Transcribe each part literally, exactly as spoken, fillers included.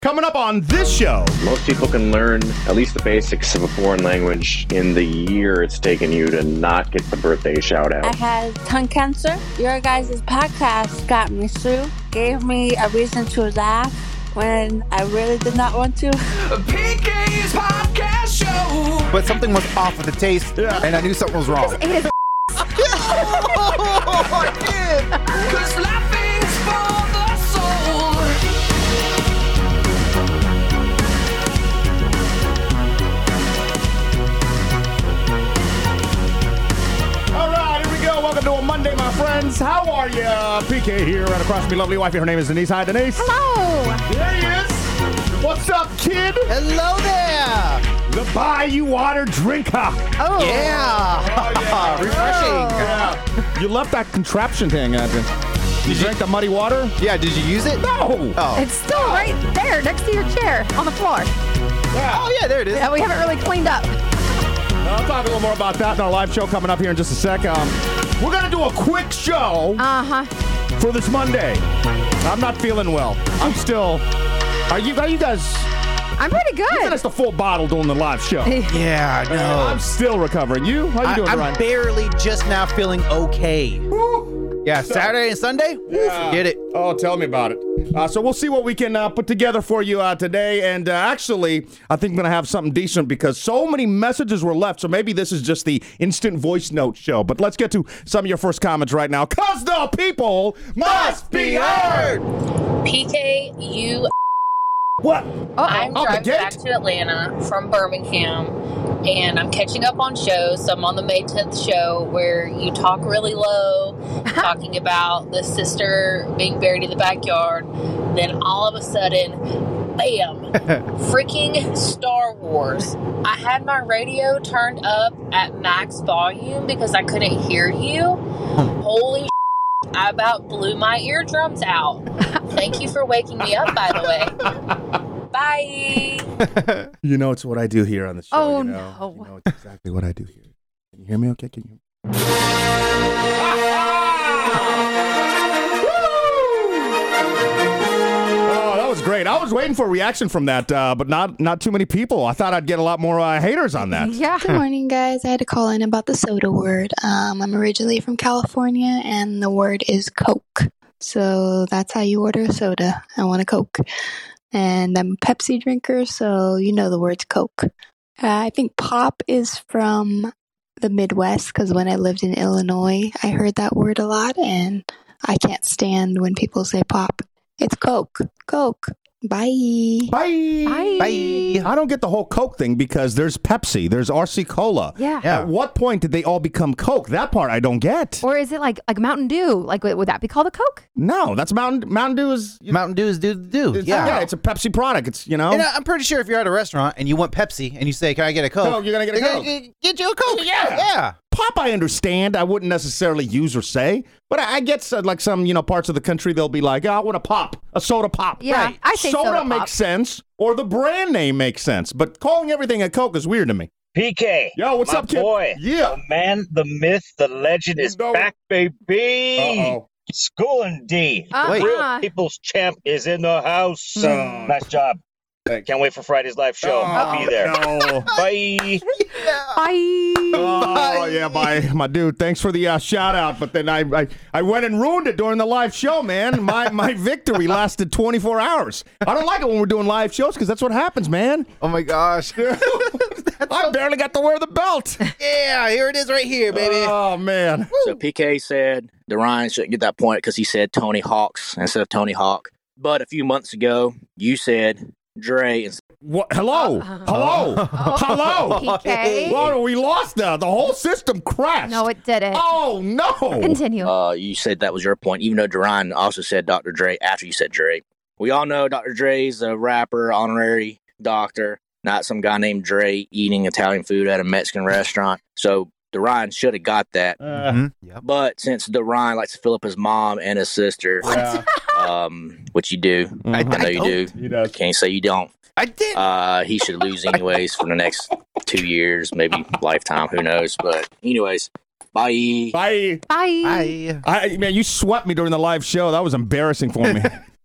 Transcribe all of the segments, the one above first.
Coming up on this show. Most people can learn at least the basics of a foreign language in the year it's taken you to not get the birthday shout out. I had tongue cancer. Your guys' podcast got me through, gave me a reason to laugh when I really did not want to. P K's podcast show. But something was off with the taste, yeah. and I knew something was wrong. It is. Oh, I did. 'Cause laughing's for the soul. All right, here we go. Welcome to a Monday, my friends. How are you? Uh, P K here, right across from me, lovely wife. Her name is Denise. Hi, Denise. Hello. There he is. What's up, kid? Hello there. The Bayou Water Drinker. Oh. Yeah. Oh, yeah. Refreshing. Yeah. You left that contraption thing, uh, You drank the muddy water? Yeah, did you use it? No. Oh. It's still right there next to your chair on the floor. Yeah. Oh, yeah, there it is. Yeah, we haven't really cleaned up. I'll talk a little more about that in our live show coming up here in just a sec. Um, we're going to do a quick show Uh-huh. for this Monday. I'm not feeling well. I'm still... Are you, are you guys... I'm pretty good. You finished a full bottle during the live show. Yeah, no. I'm still recovering. You? How you I, doing, I'm Ryan? barely just now feeling okay. Woo. Yeah, Saturday and Sunday? Woo, Yeah. forget it. Oh, tell me about it. Uh, so we'll see what we can uh, put together for you uh, today. And uh, actually, I think I'm going to have something decent because so many messages were left. So maybe this is just the instant voice note show. But let's get to some of your first comments right now. Because the people must be heard. P K, you. What? I'm Out the driving gate? back to Atlanta from Birmingham, and I'm catching up on shows. So I'm on the May tenth show where you talk really low, talking about the sister being buried in the backyard. Then all of a sudden, bam, freaking Star Wars. I had my radio turned up at max volume because I couldn't hear you. Holy I about blew my eardrums out. Thank you for waking me up, by the way. Bye. You know, it's what I do here on the show. Oh, you know? no. You know, it's exactly what I do here. Can you hear me okay? Can you hear me? Oh, that was great. I was waiting for a reaction from that, uh, but not not too many people. I thought I'd get a lot more uh, haters on that. Yeah. Good morning, guys. I had to call in about the soda word. Um, I'm originally from California, and the word is Coke. So that's how you order a soda. I want a Coke. And I'm a Pepsi drinker, so you know the word's Coke. Uh, I think pop is from the Midwest, because when I lived in Illinois, I heard that word a lot, and I can't stand when people say pop. It's Coke. Coke. Bye. Bye. Bye. Bye. I don't get the whole Coke thing because there's Pepsi, there's R C Cola. Yeah. Yeah. At what point did they all become Coke? That part I don't get. Or is it like like Mountain Dew? Like, would that be called a Coke? No, that's Mountain Mountain Dew is you Mountain Dew is do do. It's, Yeah. yeah, it's a Pepsi product. It's you know. And I- I'm pretty sure if you're at a restaurant and you want Pepsi and you say, "Can I get a Coke?" Coke, you're gonna get a they're Coke. gonna Get you a Coke. Yeah. Yeah. Pop, I understand. I wouldn't necessarily use or say, but I, I get uh, like some you know parts of the country they'll be like, "Oh, I want a pop, a soda pop." Yeah, Right. I say soda, soda, makes pop. sense, or the brand name makes sense, but calling everything a Coke is weird to me. P K. Yo, what's my up, kid? boy. Yeah. The man, the myth, the legend is No. back, baby. Uh-oh. Schooling D. Uh-uh. The real people's champ is in the house. No. Nice job. Thanks. Can't wait for Friday's live show. I'll be there. No. Bye. Bye. Oh yeah, my my dude. Thanks for the uh, shout out, but then I, I I went and ruined it during the live show, man. My my victory lasted twenty-four hours. I don't like it when we're doing live shows because that's what happens, man. Oh my gosh. I barely got to wear the belt. Yeah, here it is right here, baby. Oh man. So P K said that Ryan shouldn't get that point because he said Tony Hawk's instead of Tony Hawk. But a few months ago, you said Dre. And What? Hello. Hello. Hello. P K. Well, we lost the the whole system crashed. No, it didn't. Oh no. Continue. uh, you said that was your point, even though Ryan also said Doctor Dre after you said Dre. We all know Doctor Dre's a rapper, honorary doctor, not some guy named Dre eating Italian food at a Mexican restaurant. So Ryan should have got that. Uh, Mm-hmm. Yep. But since Ryan likes to fill up his mom and his sister, yeah. um, which you do, I, I know I you don't. do. He does. Can't say you don't. I did. Uh, he should lose anyways for the next two years, maybe lifetime. Who knows? But anyways, bye. Bye. Bye. Bye. I man, you swept me during the live show. That was embarrassing for me.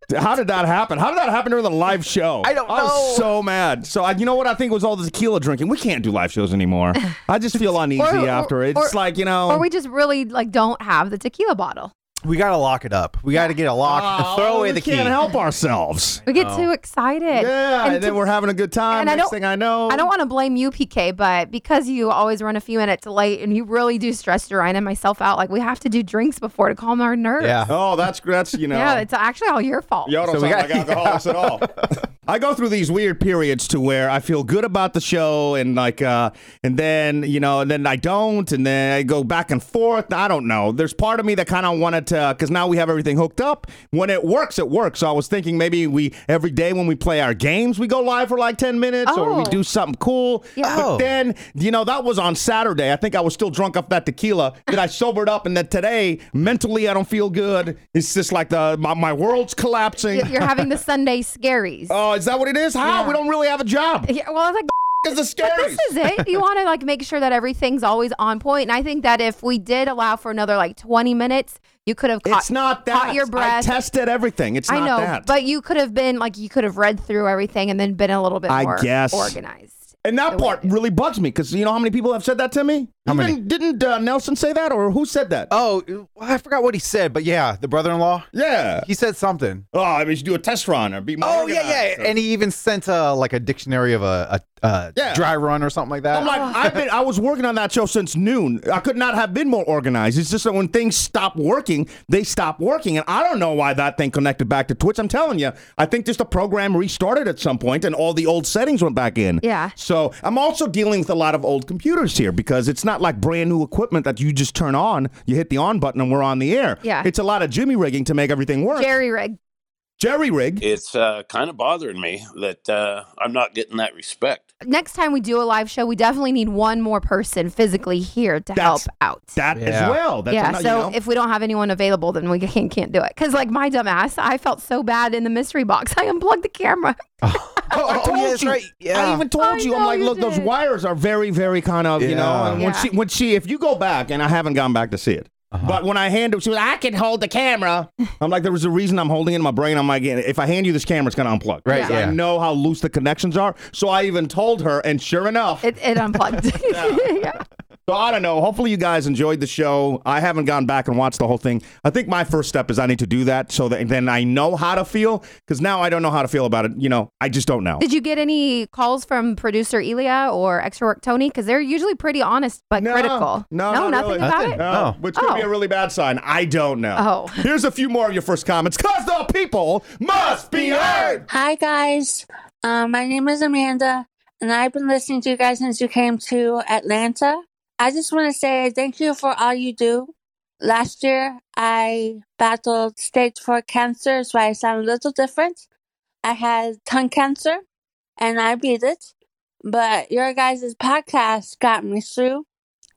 How did that happen? How did that happen during the live show? I don't I was know. so mad. So I, you know what? I think it was all the tequila drinking. We can't do live shows anymore. I just feel uneasy Or- after it. It's or- like, you know. Or we just really like don't have the tequila bottle. We gotta lock it up. We gotta get a lock and throw Oh, away we the key. can't help ourselves. We get Oh. too excited. Yeah, and, to- then we're having a good time. and I Next don't- thing I know. I don't want to blame you, P K, but because you always run a few minutes late and you really do stress Ryan and myself out, like we have to do drinks before to calm our nerves. Yeah. Oh, that's, that's you know. Yeah, it's actually all your fault. Y'all don't So we sound got- like alcoholics at all. I go through these weird periods to where I feel good about the show and like, uh, and then, you know, and then I don't, and then I go back and forth. I don't know. There's part of me that kind of wanted to, because now we have everything hooked up. When it works, it works. So I was thinking maybe we, every day when we play our games, we go live for like ten minutes or we Oh. do something cool. Yeah. But Oh. then, you know, that was on Saturday. I think I was still drunk off that tequila. Then I sobered up, and then today, mentally, I don't feel good. It's just like the my, my world's collapsing. You- You're having the Sunday scaries. Oh, is that what it is? How? Yeah. We don't really have a job. Yeah, well, I was like, It's the but scary. this is it. You want to like make sure that everything's always on point. And I think that if we did allow for another like twenty minutes, you could have caught, It's not that. caught your breath. I tested everything. It's I not know, that. but you could have been like you could have read through everything and then been a little bit I more guess. organized. and that the part way- really bugs me because you know how many people have said that to me? How Even, many? Didn't uh, Nelson say that, or who said that? Oh, well, I forgot what he said, but yeah, the brother-in-law. Yeah. He said something. Oh, I mean, you should do a test run or be more Oh yeah, organized. yeah, and he even sent uh, like a dictionary of a, a, a Yeah. dry run or something like that. I'm like, I've been, I was working on that show since noon. I could not have been more organized. It's just that when things stop working, they stop working. And I don't know why that thing connected back to Twitch. I'm telling you, I think just the program restarted at some point and all the old settings went back in. Yeah. So I'm also dealing with a lot of old computers here because it's not like brand new equipment that you just turn on. You hit the on button and we're on the air. Yeah. It's a lot of jimmy rigging to make everything work. Jerry rig. Jerry rig. It's uh, kind of bothering me that uh, I'm not getting that respect. Next time we do a live show, we definitely need one more person physically here to help That's- out. That as Yeah. well. That's yeah, ano- so you know. if we don't have anyone available, then we can't, can't do it. Because, like, my dumb ass, I felt so bad in the mystery box. I unplugged the camera. oh, I oh, told yeah, that's you. right. Yeah. I even told I you. I'm know like, you look, those did. wires are very, very kind of, you know. Yeah. And when Yeah. she, when she, if you go back, and I haven't gone back to see it, Uh-huh. but when I hand it, she was, I can hold the camera. I'm like, there was a reason I'm holding it in my brain. I'm like, if I hand you this camera, it's gonna unplug. Right, So yeah. I know how loose the connections are. So I even told her, and sure enough, It, it unplugged. yeah. so I don't know. Hopefully you guys enjoyed the show. I haven't gone back and watched the whole thing. I think my first step is I need to do that so that then I know how to feel because now I don't know how to feel about it. You know, I just don't know. Did you get any calls from producer Elia or Extra Work Tony? Because they're usually pretty honest but No, critical. no, no not nothing really. about Nothing. it. No, Oh. which could be Oh. a really bad sign. I don't know. Oh. Here's a few more of your first comments. Cause the people must be heard. Hi, guys. Um, my name is Amanda, and I've been listening to you guys since you came to Atlanta. I just want to say thank you for all you do. Last year, I battled stage four cancer, so I sound a little different. I had tongue cancer, and I beat it. But your guys' podcast got me through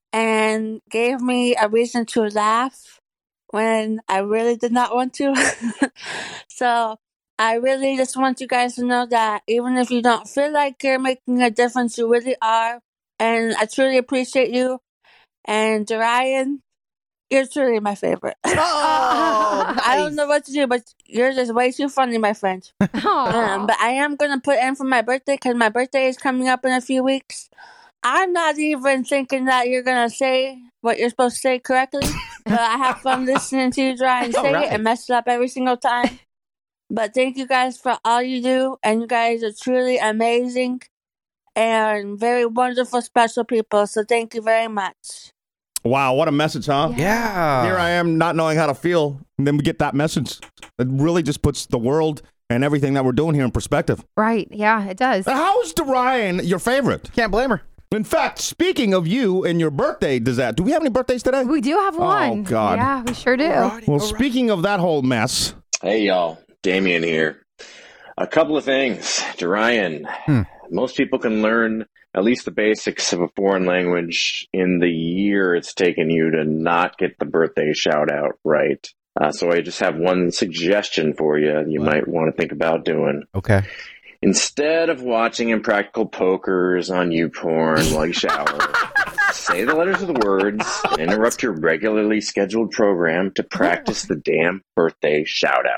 and gave me a reason to laugh when I really did not want to. So I really just want you guys to know that even if you don't feel like you're making a difference, you really are. And I truly appreciate you. And Ryan, you're truly my favorite. Oh, I don't know what to do, but you're just way too funny, my friend. Aw. Um, but I am going to put in for my birthday because my birthday is coming up in a few weeks. I'm not even thinking that you're going to say what you're supposed to say correctly. But I have fun listening to you try and say All right. it and mess it up every single time. But thank you guys for all you do. And you guys are truly amazing and very wonderful, special people. So thank you very much. Wow, what a message, huh? Yeah. Here I am not knowing how to feel. And then we get that message. It really just puts the world and everything that we're doing here in perspective. Right. Yeah, it does. How is Dorian your favorite? Can't blame her. In fact, speaking of you and your birthday, does that, do we have any birthdays today? We do have one. God. Yeah, we sure do. Well, speaking of that whole mess, Hey, y'all. Damien here. A couple of things. Dorian, Hmm. most people can learn at least the basics of a foreign language in the year it's taken you to not get the birthday shout out right. Uh, so I just have one suggestion for you you What? might want to think about doing. Okay. Instead of watching Impractical Pokers on YouPorn while you shower, say the letters of the words and interrupt your regularly scheduled program to practice the damn birthday shout out.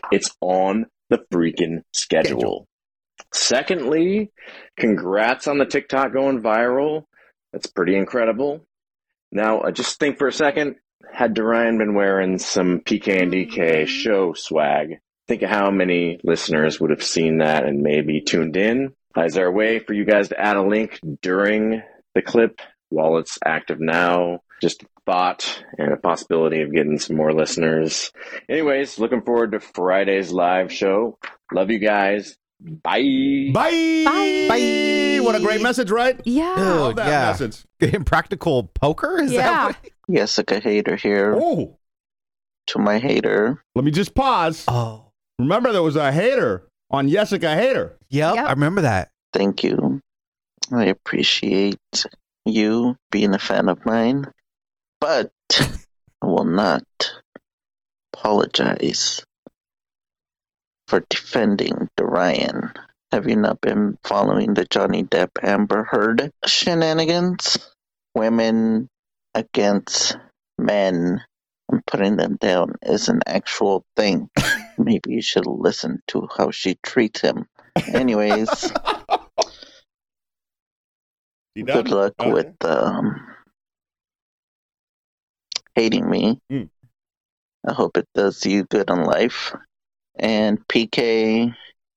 It's on the freaking schedule. Secondly, congrats on the TikTok going viral. That's pretty incredible. Now, uh, just think for a second. Had Dorian been wearing some P K and D K show swag, think of how many listeners would have seen that and maybe tuned in. Uh, is there a way for you guys to add a link during the clip while it's active now? Just a thought and a possibility of getting some more listeners. Anyways, looking forward to Friday's live show. Love you guys. Bye. Bye. Bye. Bye. What a great message, right? Yeah. Love that yeah. message. Impractical poker? Is Yeah. that what? Jessica Hater here. Oh. To my hater. Let me just pause. Oh. Remember, there was a hater on Jessica Hater. Yep, Yep. I remember that. Thank you. I appreciate you being a fan of mine, but I will not apologize for defending Dorian. Have you not been following the Johnny Depp Amber Heard shenanigans? Women against men and putting them down is an actual thing. Maybe you should listen to how she treats him. Anyways, good luck okay. with um, hating me. Mm. I hope it does you good in life. And P K,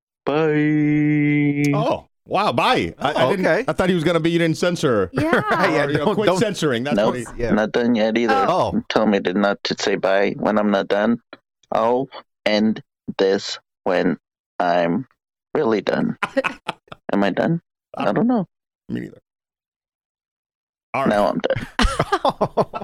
bye. Oh, wow, bye. I, I didn't, okay. I thought he was going to be, you didn't censor. Yeah. Right, yeah, Or, you know, don't- quit don't- censoring. That's Nope, what he, Yeah. not done yet either. Oh. Tell me to not to say bye when I'm not done. I'll end this when I'm really done. Am I done? I don't know. me neither. All right. Now I'm done.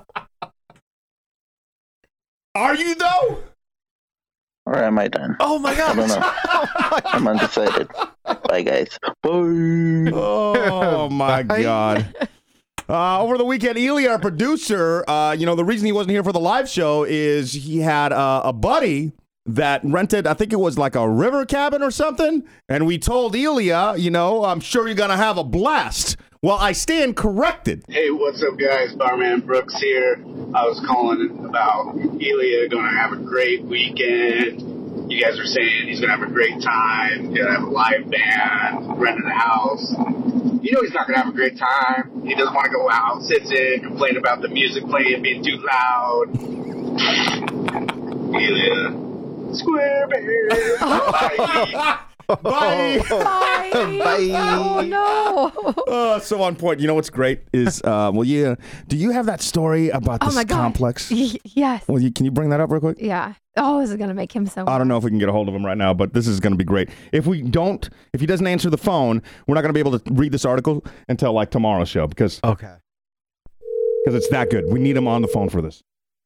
Are you, though? Or am I done? Oh my I god. don't know. I'm undecided. Bye, guys. Bye. Oh, my Bye. God. Uh, over the weekend, Ely, our producer, uh, you know, the reason he wasn't here for the live show is he had uh, a buddy that rented, I think it was like a river cabin or something. And we told Elia, you know, I'm sure you're going to have a blast. Well, I stand corrected. Hey, what's up, guys? Barman Brooks here. I was calling about Elia going to have a great weekend. You guys are saying he's going to have a great time. He's going to have a live band, renting a house. You know he's not going to have a great time. He doesn't want to go out, sits in, complain about the music playing, being too loud. Elia. Square bear. Bye. Bye. Bye. Bye. Oh no. Oh, so on point. You know what's great is, uh, well, yeah. Do you have that story about Oh this my God. complex? Y- yes. Well, you, can you bring that up real quick? Yeah. Oh, this is gonna make him so. I don't know if we can get a hold of him right now, but this is going to be great. If we don't, if he doesn't answer the phone, we're not going to be able to read this article until like tomorrow's show because Okay. because it's that good. We need him on the phone for this.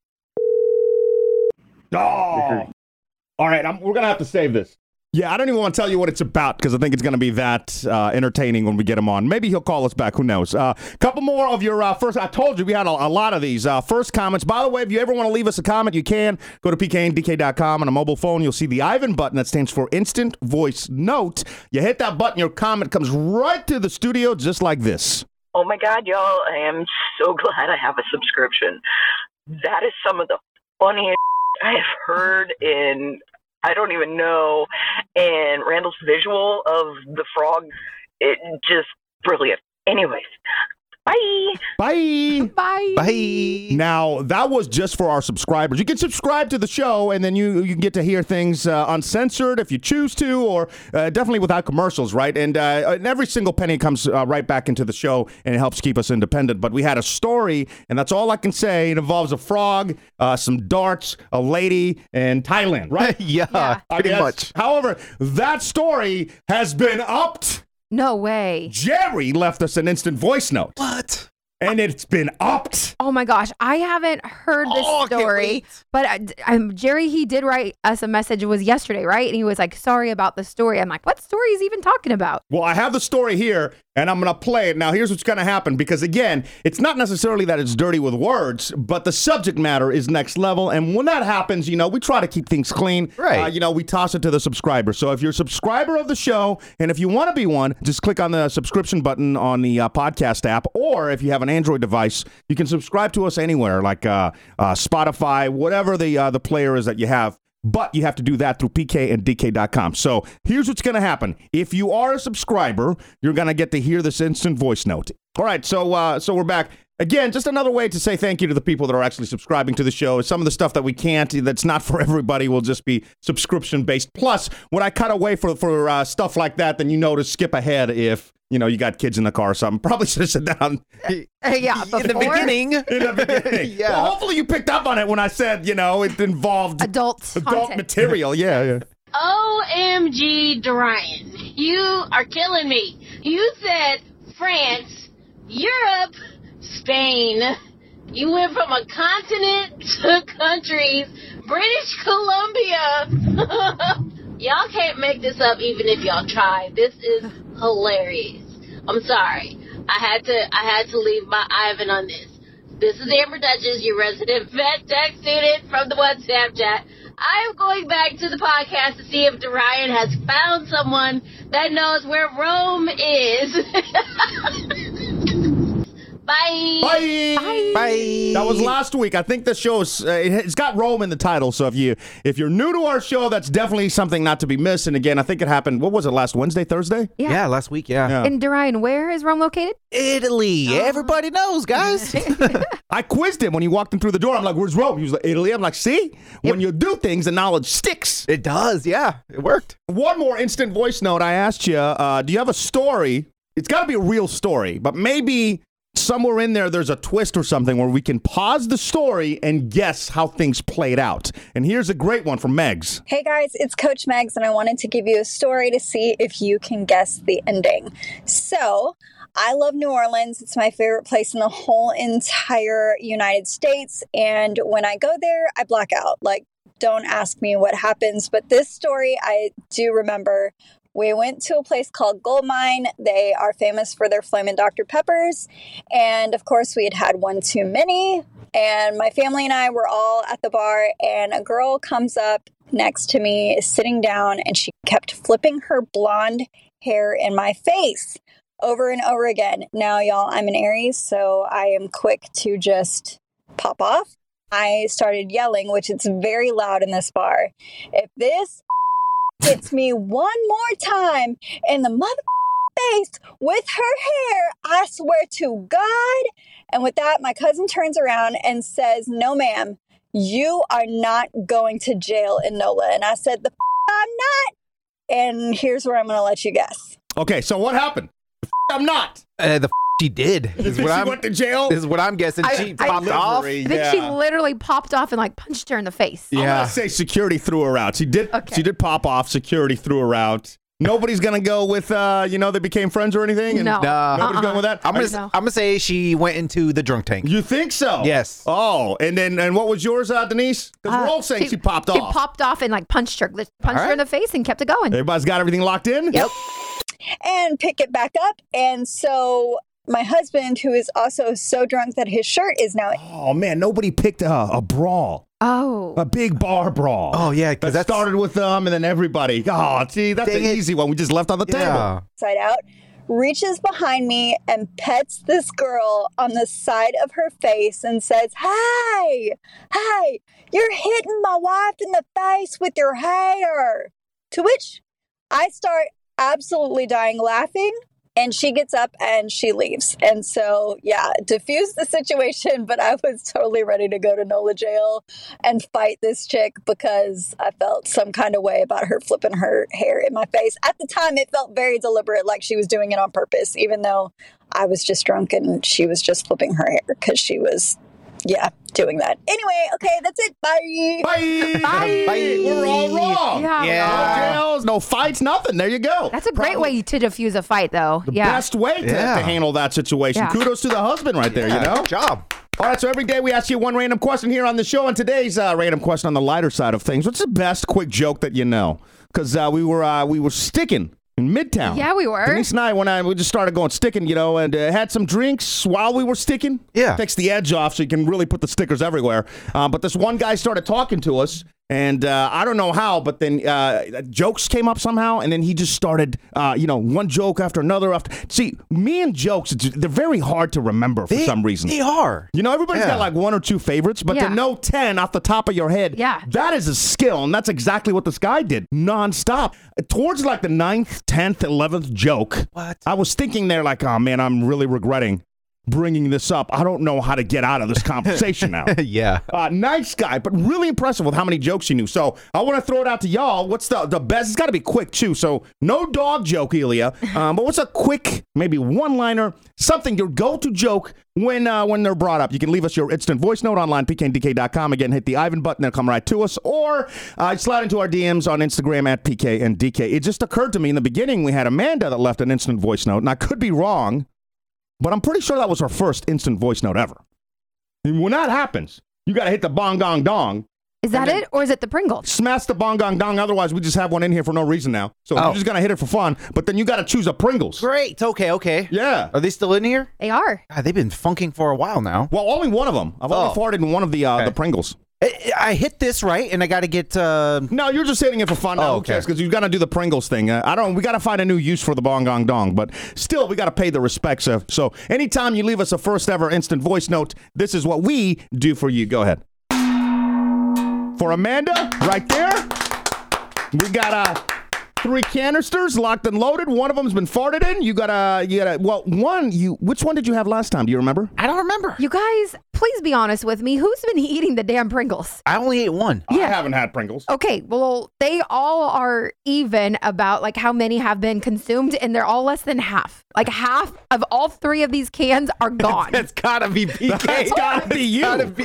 Oh, all right. I'm, we're going to have to save this. Yeah, I don't even want to tell you what it's about because I think it's going to be that uh, entertaining when we get him on. Maybe he'll call us back. Who knows? A uh, couple more of your uh, first. I told you we had a, a lot of these uh, first comments. By the way, if you ever want to leave us a comment, you can go to p k n d k dot com on a mobile phone. You'll see the Ivan button that stands for Instant Voice Note. You hit that button, your comment comes right to the studio just like this. Oh my God, y'all, I am so glad I have a subscription. That is some of the funniest I have heard in, I don't even know, and Randall's visual of the frog, it just brilliant. Anyways, bye. Bye. Bye. Bye. Now, that was just for our subscribers. You can subscribe to the show, and then you, you can get to hear things uh, uncensored if you choose to, or uh, definitely without commercials, right? And, uh, and every single penny comes uh, right back into the show, and it helps keep us independent. But we had a story, and that's all I can say. It involves a frog, uh, some darts, a lady, and Thailand, right? yeah, Yeah. I pretty guess. much. However, that story has been upped. No way. Jerry left us an instant voice note. What? And it's been upped. Oh my gosh, I haven't heard this Oh, I can't story, wait. but I, um, Jerry, he did write us a message. It was yesterday, right? And he was like, "Sorry about the story." I'm like, "What story is he even talking about?" Well, I have the story here, and I'm going to play it. Now, here's what's going to happen, because, again, it's not necessarily that it's dirty with words, but the subject matter is next level, and when that happens, you know, we try to keep things clean. Right. Uh, you know, we toss it to the subscriber. So if you're a subscriber of the show, and if you want to be one, just click on the subscription button on the uh, podcast app, or if you have an Android device, you can subscribe to us anywhere, like uh, uh, Spotify, whatever the uh, the player is that you have. But you have to do that through P K and D K dot com. So here's what's going to happen. If you are a subscriber, you're going to get to hear this instant voice note. All right, so uh, so we're back. Again, just another way to say thank you to the people that are actually subscribing to the show. Some of the stuff that we can't, that's not for everybody, will just be subscription-based. Plus, when I cut away for, for uh, stuff like that, then you know to skip ahead if, you know, you got kids in the car or something. Probably should have sat down. Uh, yeah, before. In the beginning. In the beginning. Yeah. Well, hopefully you picked up on it when I said, you know, it involved adult, adult content. material. Yeah, yeah. O M G, Dorian, you are killing me. You said France, Europe, Spain. You went from a continent to countries. British Columbia. Y'all can't make this up even if y'all try. This is hilarious. I'm sorry. I had to I had to leave my Ivan on this. This is Amber Duchess, your resident vet tech student from the WhatsApp chat. I am going back to the podcast to see if Dorian has found someone that knows where Rome is. Bye. Bye. Bye. Bye. That was last week. I think the show's uh, it's got Rome in the title. So if you if you're new to our show, that's definitely something not to be missed. And again, I think it happened. What was it? Last Wednesday, Thursday? Yeah. Yeah, last week, yeah. Yeah. And Dorian, where is Rome located? Italy. Everybody knows, guys. I quizzed him when he walked in through the door. I'm like, "Where's Rome?" He was like, "Italy." I'm like, "See, when you do things, the knowledge sticks." It does, yeah. It worked. One more instant voice note. I asked you, uh, do you have a story? It's got to be a real story, but maybe somewhere in there, there's a twist or something where we can pause the story and guess how things played out. And here's a great one from Megs. Hey guys, it's Coach Megs, and I wanted to give you a story to see if you can guess the ending. So, I love New Orleans. It's my favorite place in the whole entire United States. And when I go there, I black out. Like, don't ask me what happens. But this story, I do remember. We went to a place called Goldmine. They are famous for their Flamin' Doctor Peppers. And of course, we had had one too many. And my family and I were all at the bar. And a girl comes up next to me, is sitting down, and she kept flipping her blonde hair in my face over and over again. Now, y'all, I'm an Aries, so I am quick to just pop off. I started yelling, which is very loud in this bar. If this hits me one more time in the mother face with her hair, I swear to God. And with that, my cousin turns around and says, "No, ma'am, you are not going to jail in NOLA." And I said, "The f- I'm not." And here's where I'm going to let you guess. Okay, so what happened? The f- I'm not. Uh, the f- she did. Is she what I'm, went to jail? Is what I'm guessing. I- she I- popped off. I think she literally popped off and like punched her in the face. I'm Yeah. gonna say security threw her out. She did. Okay. She did pop off. Security threw her out. Nobody's gonna go with, uh, you know, they became friends or anything. And No. Nah. Nobody's Uh-uh. going with that. I'm gonna, Are- No. I'm gonna say she went into the drunk tank. You think so? Yes. Oh, and then and what was yours, uh, Denise? Because we're Uh, all saying she, popped She off. popped off and like punched her, punched her right. in the face and kept it going. Everybody's got everything locked in. Yep. And pick it back up. And so my husband, who is also so drunk that his shirt is now... Oh man, nobody picked a, a brawl. Oh. A big bar brawl. Oh yeah, That because that started with them, and then everybody. Oh, see, that's Dang an it. easy one. We just left on the table. Yeah. Inside out, reaches behind me and pets this girl on the side of her face and says, "Hey, hey, you're hitting my wife in the face with your hair." To which I start absolutely dying laughing, and she gets up and she leaves. And so, yeah, diffused the situation, but I was totally ready to go to NOLA jail and fight this chick because I felt some kind of way about her flipping her hair in my face. At the time, it felt very deliberate, like she was doing it on purpose, even though I was just drunk and she was just flipping her hair because she was, yeah, doing that. Anyway, okay, that's it. Bye. Bye. Bye. Bye. We're all wrong. Yeah. Yeah. No jails, no fights, nothing. There you go. That's a great Probably way to diffuse a fight, though. The yeah. best way to, Yeah. to handle that situation. Yeah. Kudos to the husband right there, Yeah, you know? Good job. All right, so every day we ask you one random question here on the show, and today's uh, random question on the lighter side of things. What's the best quick joke that you know? Because uh, we were uh, we were sticking in Midtown. Yeah, we were. Denise and I, when I we just started going sticking, you know, and uh, had some drinks while we were sticking. Yeah. Takes the edge off so you can really put the stickers everywhere. Um, but this one guy started talking to us, And uh, I don't know how, but then uh, jokes came up somehow, and then he just started, uh, you know, one joke after another. After see, me and jokes, they're very hard to remember for They- some reason. they are. You know, everybody's Yeah. got like one or two favorites, but Yeah. to know ten off the top of your head, Yeah. that is a skill, and that's exactly what this guy did, nonstop. Towards like the ninth, tenth, eleventh joke, What? I was thinking there like, oh man, I'm really regretting bringing this up. I don't know how to get out of this conversation now. Yeah. Uh, nice guy, but really impressive with how many jokes he knew. So I want to throw it out to y'all. What's the the best? It's got to be quick too. So no dog joke, Elia. Um, but what's a quick, maybe one liner, something your go to joke when uh, when they're brought up? You can leave us your instant voice note online, p k n d k dot com. Again, hit the Ivan button. They'll come right to us, or uh, slide into our D Ms on Instagram at p k n d k. It just occurred to me in the beginning we had Amanda that left an instant voice note, and I could be wrong. But I'm pretty sure that was her first instant voice note ever. And when that happens, you got to hit the bong gong dong. Is that it, or is it the Pringles? Smash the bong gong dong. Otherwise, we just have one in here for no reason now. So Oh. you're just going to hit it for fun. But then you got to choose a Pringles. Great. Okay. Okay. Yeah. Are they still in here? They are. God, they've been funking for a while now. Well, only one of them. I've only Oh. farted in one of the uh, Okay. the Pringles. I, I hit this right, and I got to get. Uh... No, you're just hitting it for fun. Oh, Now, okay. Because you got to do the Pringles thing. Uh, I don't. We got to find a new use for the bong gong dong. But still, we got to pay the respects. Of, so anytime you leave us a first ever instant voice note, this is what we do for you. Go ahead. For Amanda, right there, we got uh, three canisters locked and loaded. One of them's been farted in. You got a, you got a, well, one, you, which one did you have last time? Do you remember? I don't remember. You guys, please be honest with me. Who's been eating the damn Pringles? I only ate one. I haven't had Pringles. Okay, well, they all are even about like how many have been consumed, and they're all less than half. Like half of all three of these cans are gone. That's gotta be P K. That's gotta be you. Gotta be-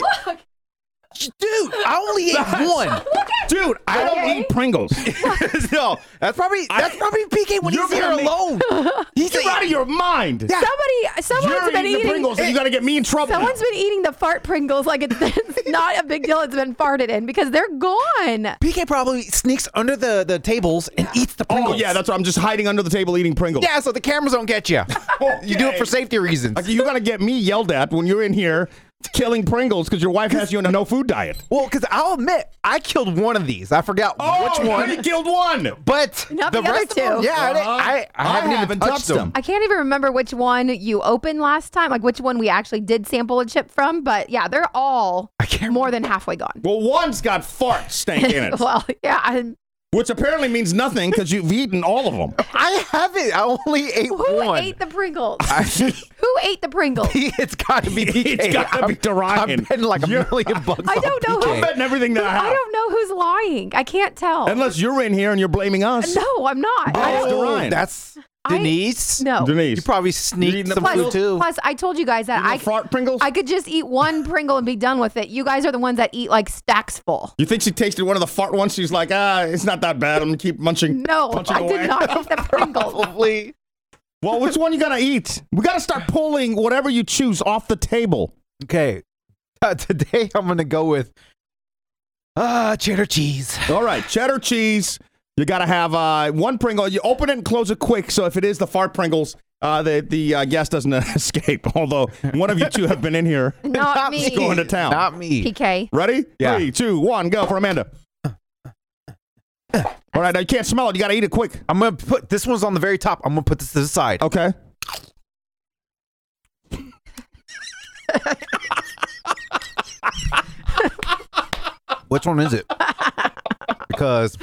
Dude, I only ate one. Dude, I don't Okay. eat Pringles. No, that's probably that's probably P K when You're he's here gonna make- alone. He's You're out of your mind. Yeah. Somebody, someone's You're been eating the eating. Pringles, and you got to get me in trouble. Someone's been eating the fart Pringles like it's, it's not a big deal. It's been farted in because they're gone. P K probably sneaks under the, the tables and eats the Oh, Pringles. yeah, that's what I'm just hiding under the table eating Pringles. Yeah, so the cameras don't get you. You do it for safety reasons. Like, you're going to get me yelled at when you're in here killing Pringles because your wife has you on a no-food diet. Well, because I'll admit, I killed one of these. I forgot Oh, which one. you killed one. But Not the the other rest two. of them, yeah, I, didn't- Uh-huh. I, I I haven't, haven't even touched touched them. them. I can't even remember which one you opened last time, like which one we actually did sample a chip from. But yeah, they're all more than halfway gone. Well, one's got fart stank in it, Well, yeah, I, which apparently means nothing because you've eaten all of them. I haven't. I only ate who one. ate the Pringles? I- Who ate the Pringles? it's got to be P K. It's gotta I'm- be Dorian. I'm betting like a You're- million bucks. I on don't know P K. who- I'm betting everything that I have. I don't know who's lying. I can't tell. Unless you're in here and you're blaming us. No, I'm not. I Oh, don't, Dorian. That's I- Denise. no. Denise. You probably You're sneaked eating the some Plus, food too. plus, I told you guys that You I know fart Pringles? I could just eat one Pringle and be done with it. You guys are the ones that eat like stacks full. You think she tasted one of the fart ones? She's like, ah, it's not that bad. I'm going to keep munching. No, punching I away. did not eat the Pringles. Probably. Well, which one you going to eat? We got to start pulling whatever you choose off the table. Okay. Uh, today I'm gonna go with uh cheddar cheese. All right, cheddar cheese. You got to have uh, one Pringle. You open it and close it quick. So if it is the fart Pringles, uh, the the uh, guest doesn't escape. Although one of you two have been in here Not me. going to town. Not me. P K. Ready? Yeah. Three, two, one, go for Amanda. All right, now you can't smell it. You got to eat it quick. I'm gonna put this one's on the very top. I'm gonna put this to the side. Okay. Which one is it? Because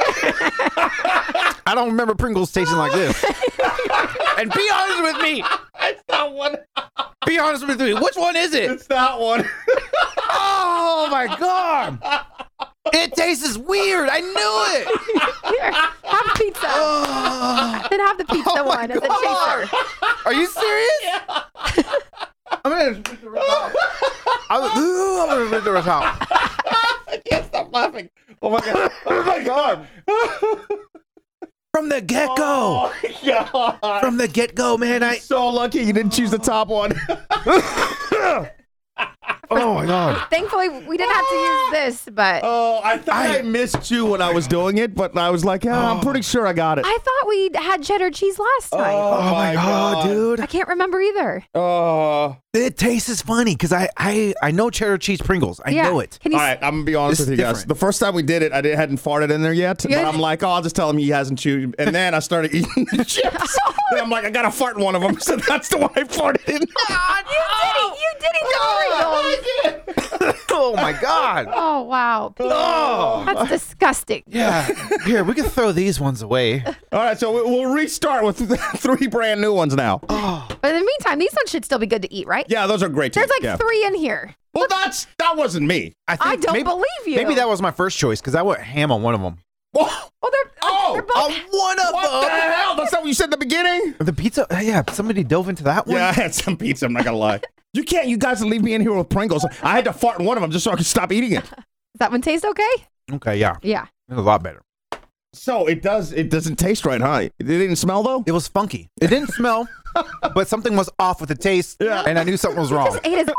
I don't remember Pringles tasting like this. And be honest with me. It's that one. Be honest with me. Which one is it? It's that one. Oh my god! It tastes weird. I knew it. Here, have a pizza. Oh, Then have the pizza oh my one as a God. chaser. Are you serious? I'm gonna. I'm, ooh, I'm gonna rinse the rest out. I can't stop laughing. Oh my god. Oh my god. From the get go. Oh my god. From the get go, man. I So lucky you didn't choose the top one. Oh my god. Thankfully, we didn't have to use this, but Oh, I thought I, missed you when I was doing it, but I was like, yeah, I'm pretty sure I got it. I thought we had cheddar cheese last time. Oh, my god, dude. I can't remember either. Uh, it tastes funny because I, I I know cheddar cheese Pringles. I Yeah. know it. Can you All right, I'm gonna be honest It's with you guys. different. The first time we did it, I didn't, hadn't farted in there yet, Yeah. but I'm like, oh, I'll just tell him he hasn't chewed. And then I started eating the chips. And I'm like, I gotta fart in one of them, so that's the one I farted in. You did eat the Pringles. Oh my god. Oh, wow. Oh. That's disgusting. Yeah. Here, we can throw these ones away. All right, so we- we'll restart with three brand new ones now. But in the meantime, these ones should still be good to eat, right? Yeah, those are great. There's too. like yeah. three in here. Well, that's that wasn't me. I, think I don't maybe, believe you. Maybe that was my first choice because I went ham on one of them. Oh, Well, they're, oh, they're both. On one of what the them. hell? That's not what you said in the beginning. The pizza. Yeah, somebody dove into that one. Yeah, I had some pizza. I'm not gonna lie. You can't. You guys leave me in here with Pringles. I had to fart in one of them just so I could stop eating it. Does that one taste okay? Okay, yeah. Yeah. It was a lot better. So it does. It doesn't taste right, huh? It didn't smell though. It was funky. It didn't smell, but something was off with the taste. Yeah. And I knew something was wrong. Just ate his.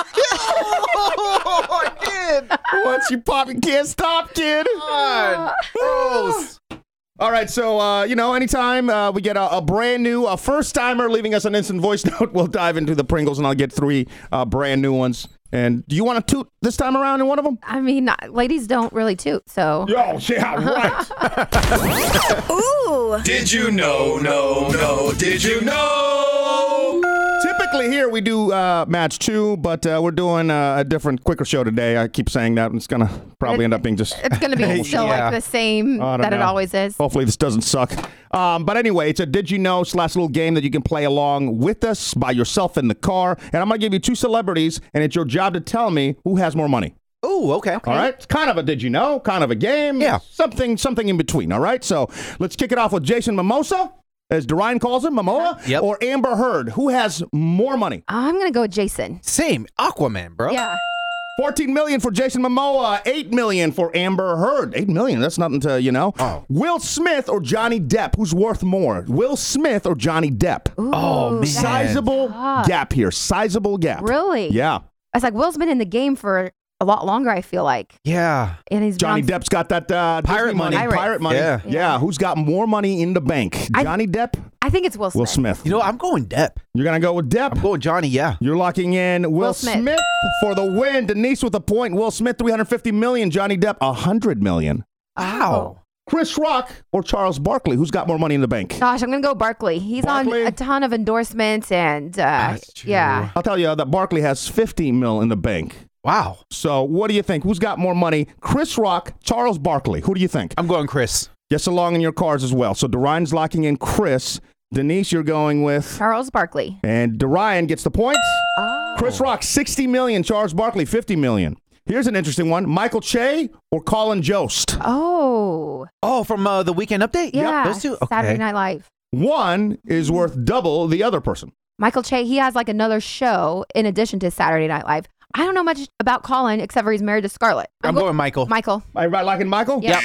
Oh, I did. Once you pop, you can't stop, kid. God. Gross. All right, so, uh, you know, anytime uh, we get a, a brand new, a first-timer leaving us an instant voice note, we'll dive into the Pringles, and I'll get three uh, brand new ones. And do you want to toot this time around in one of them? I mean, ladies don't really toot, so. Yo, yeah, right. Ooh. Did you know, no, no, did you know? Typically here we do uh, match two, but uh, we're doing uh, a different, quicker show today. I keep saying that, and it's going to probably end up being just... It's going to be still Yeah. like the same I don't that it know. always is. Hopefully this doesn't suck. Um, but anyway, it's a Did You Know slash little game that you can play along with us by yourself in the car. And I'm going to give you two celebrities, and it's your job to tell me who has more money. Oh, okay. All right? It's kind of a Did You Know, kind of a game. Yeah. Something, something in between, all right? So let's kick it off with Jason Mimosa, as Dorian calls him, Momoa, Yep. or Amber Heard. Who has more money? I'm going to go with Jason. Same. Aquaman, bro. Yeah. fourteen million for Jason Momoa, eight million for Amber Heard. eight million, that's nothing to, you know. Oh. Will Smith or Johnny Depp, who's worth more? Will Smith or Johnny Depp? Ooh, Oh, man. that's Sizable tough. gap here. Sizable gap. Really? Yeah. It's like Will's been in the game for a lot longer, I feel like. Yeah. And he's been Johnny on- Depp's got that uh, Pirate Disney money. money. Pirate money. Yeah. yeah. Who's got more money in the bank? I- Johnny Depp? I think it's Will Smith. Will Smith. You know, I'm going Depp. You're going to go with Depp? I'm going Johnny, yeah. You're locking in Will, Will Smith. for the win. Denise with a point. Will Smith, three hundred fifty million. Johnny Depp, one hundred million. Wow. Chris Rock or Charles Barkley? Who's got more money in the bank? Gosh, I'm going to go Barkley. He's Barkley? on a ton of endorsements and, uh, That's true. yeah. I'll tell you that Barkley has fifty mil in the bank. Wow. So what do you think? Who's got more money? Chris Rock, Charles Barkley. Who do you think? I'm going Chris. Guess along in your cars as well. So Dorian's locking in Chris. Denise, you're going with... Charles Barkley. And Dorian gets the point. Oh. Chris Rock, sixty million. Charles Barkley, fifty million. Here's an interesting one. Michael Che or Colin Jost? Oh. Oh, from uh, the Weekend Update? Yeah. Those two? Okay. Saturday Night Live. One is worth double the other person. Michael Che, he has like another show in addition to Saturday Night Live. I don't know much about Colin except for he's married to Scarlett. I'm going Michael. Michael. Everybody liking Michael? Yeah. Yep.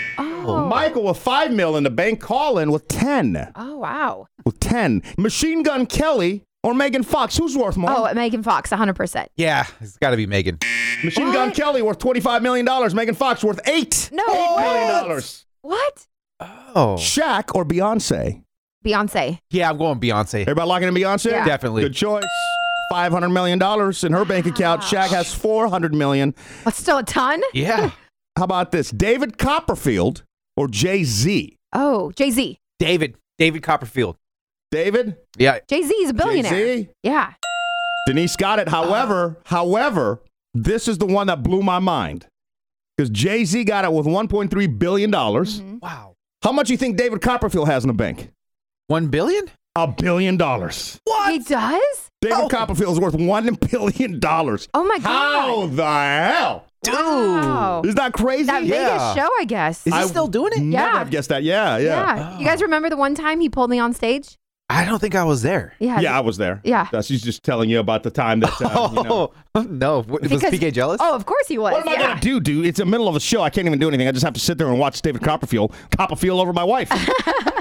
Oh. Michael with five mil in the bank. Colin with ten. Oh, wow. With ten. Machine Gun Kelly or Megan Fox? Who's worth more? Oh, Megan Fox, one hundred percent. Yeah, it's got to be Megan. Machine Gun Kelly worth twenty-five million dollars. Megan Fox worth eight. No. eight million dollars. What? Oh. Shaq or Beyonce? Beyonce. Yeah, I'm going Beyonce. Everybody locking in Beyonce? Yeah. Definitely. Good choice. five hundred million dollars in her bank account. Shaq has four hundred million dollars. That's still a ton? Yeah. How about this? David Copperfield or Jay-Z? Oh, Jay-Z. David. David Copperfield. David? Yeah. Jay-Z is a billionaire. Jay-Z? Yeah. Denise got it. However, however, this is the one that blew my mind. Because Jay-Z got it with one point three billion dollars. Mhm. Wow. How much do you think David Copperfield has in the bank? One billion? A billion dollars. He does? David Oh. Copperfield is worth one billion dollars. Oh, my How God. the hell? Dude. Wow. Isn't that crazy? That Yeah. Vegas show, I guess. Is he I still doing it? Never Yeah. have guessed that. Yeah, yeah. Yeah. You guys remember the one time he pulled me on stage? I don't think I was there. Yeah. Yeah, I was there. Yeah. Uh, she's just telling you about the time that, uh, you know. Oh, no. Was Because- P K jealous? Oh, of course he was. What am I yeah. going to do, dude? It's the middle of a show. I can't even do anything. I just have to sit there and watch David Copperfield Copperfield over my wife.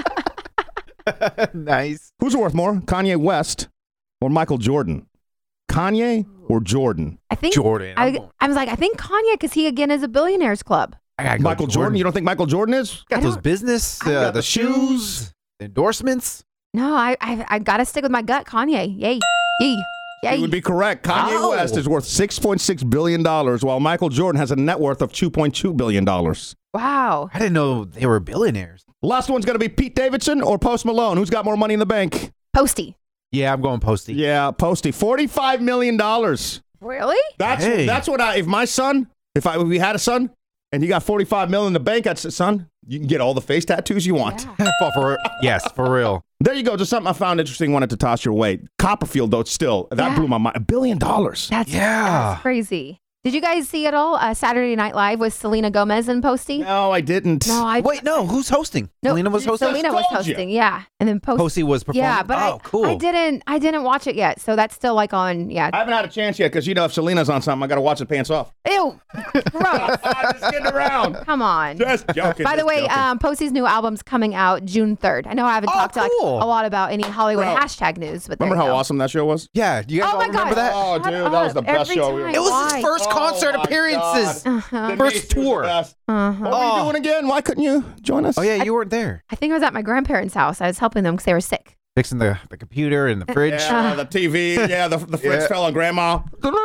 Nice. Who's worth more, Kanye West or Michael Jordan? Kanye or Jordan? I think Jordan. I, I was like, I think Kanye, because he again is a billionaires club. I gotta go Michael Jordan. Jordan. You don't think Michael Jordan is? Got I those don't- business, I uh, got the shoes, the endorsements. No, I I, I got to stick with my gut. Kanye. Yay. Yay. Yay. You would be correct. Kanye Oh. West is worth six point six billion dollars, while Michael Jordan has a net worth of two point two billion dollars. Wow. I didn't know they were billionaires. Last one's going to be Pete Davidson or Post Malone. Who's got more money in the bank? Posty. Yeah, I'm going Posty. Yeah, Posty. forty-five million dollars. Really? That's Hey. that's what I, if my son, if I if we had a son and he got forty-five million in the bank, I'd say, son, you can get all the face tattoos you want. Yeah. For- for- yes, for real. There you go. Just something I found interesting. Wanted to toss your way. Copperfield, though, still, that Yeah. blew my mind. A billion dollars. That's, Yeah. that's crazy. Did you guys see it all? Uh, Saturday Night Live with Selena Gomez and Posty? No, I didn't. No, I Wait, no, who's hosting? no, Selena was hosting. Selena was Told you. hosting, yeah, and then Posty. Posty was performing. Yeah, but oh, I, cool. I didn't, I didn't watch it yet, so that's still like on, yeah. I haven't had a chance yet because, you know, if Selena's on something, I got to watch it pants off. Ew, gross. I'm just kidding around. Come on. Just joking. By the just way, joking. um, Posty's new album's coming out June third. I know I haven't Oh, talked like cool. a lot about any Hollywood Bro, hashtag news, but there remember you how go. awesome that show was? Yeah, you guys Oh all my remember God. that? Oh, Shut dude, that was the up. best Every show. time. It was Why? his first Oh, concert my appearances. God. Uh-huh. Denise First was the tour. best. Uh-huh. What were you Oh. doing again? Why couldn't you join us? Oh, yeah, you weren't there. I think I was at my grandparents' house. I was helping them because they were sick. Fixing the, the computer and the fridge. Yeah, the T V. Yeah, the, the fridge Yeah. fell on Grandma.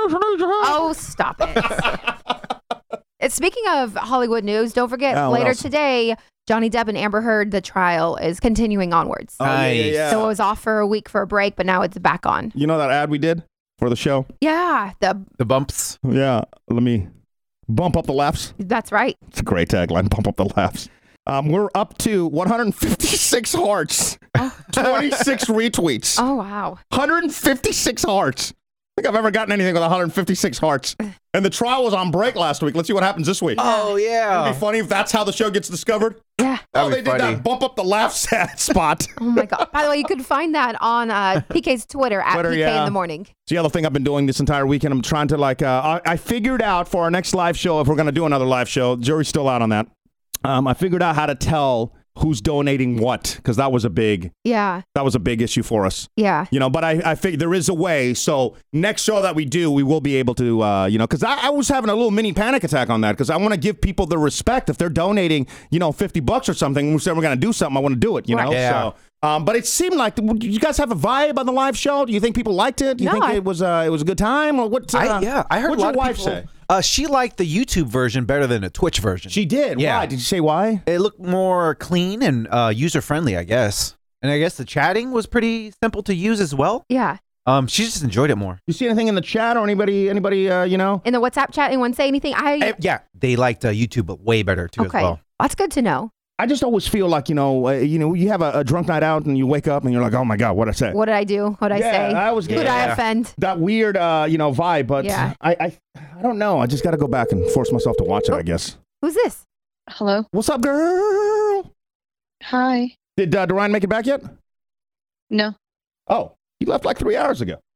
Oh, stop it. Uh, Speaking of Hollywood news, don't forget Oh, what later else? today, Johnny Depp and Amber Heard, the trial is continuing onwards. Oh, yeah, yeah, Nice. yeah. So it was off for a week for a break, but now it's back on. You know that ad we did for the show? Yeah, the The bumps. Yeah. Let me bump up the laughs. that's right. It's a great tagline. Bump up the laughs. Um, we're up to one hundred fifty-six hearts, twenty-six retweets, Oh wow. one hundred fifty-six hearts. I think I've ever gotten anything with one hundred fifty-six hearts. And the trial was on break last week. Let's see what happens this week. Oh, yeah. It'd be funny if that's how the show gets discovered. Yeah. Oh, That'd they be did funny. that bump up the laugh sad spot. Oh my god. By the way, you can find that on uh, P K's Twitter at Twitter, P K yeah. in the morning. It's the other thing I've been doing this entire weekend. I'm trying to like, uh, I, I figured out for our next live show, if we're going to do another live show, jury's still out on that. Um, I figured out how to tell who's donating what, because that was a big, Yeah. that was a big issue for us. Yeah. You know, but I, I figured there is a way. So next show that we do, we will be able to, uh, you know, because I, I was having a little mini panic attack on that because I want to give people the respect. If they're donating, you know, fifty bucks or something, we said we're going to do something, I want to do it, you know? Right. Yeah. So, um, but it seemed like, did you guys have a vibe on the live show? Do you think people liked it? Do you No, think I- it was uh, it was a good time? Or what? Uh, I, yeah, I heard what'd a lot your of wife people, say? Uh, she liked the YouTube version better than the Twitch version. She did. Yeah. Why? Did you say why? It looked more clean and uh, user friendly, I guess. And I guess the chatting was pretty simple to use as well. Yeah. Um, she just enjoyed it more. You see anything in the chat or anybody, anybody, uh, you know? In the WhatsApp chat, anyone say anything? I Eh, yeah, they liked uh, YouTube way better too okay. as well. That's good to know. I just always feel like, you know, uh, you know, you have a, a drunk night out and you wake up and you're like, oh my God, what'd I say? What did I do? What did I Yeah, say? I was Who did I Yeah. offend? that weird, uh, you know, vibe, but Yeah. I, I, I don't know. I just got to go back and force myself to watch it, I guess. Who's this? Hello. What's up, girl? Hi. Did uh, Dorian make it back yet? No. Oh, he left like three hours ago.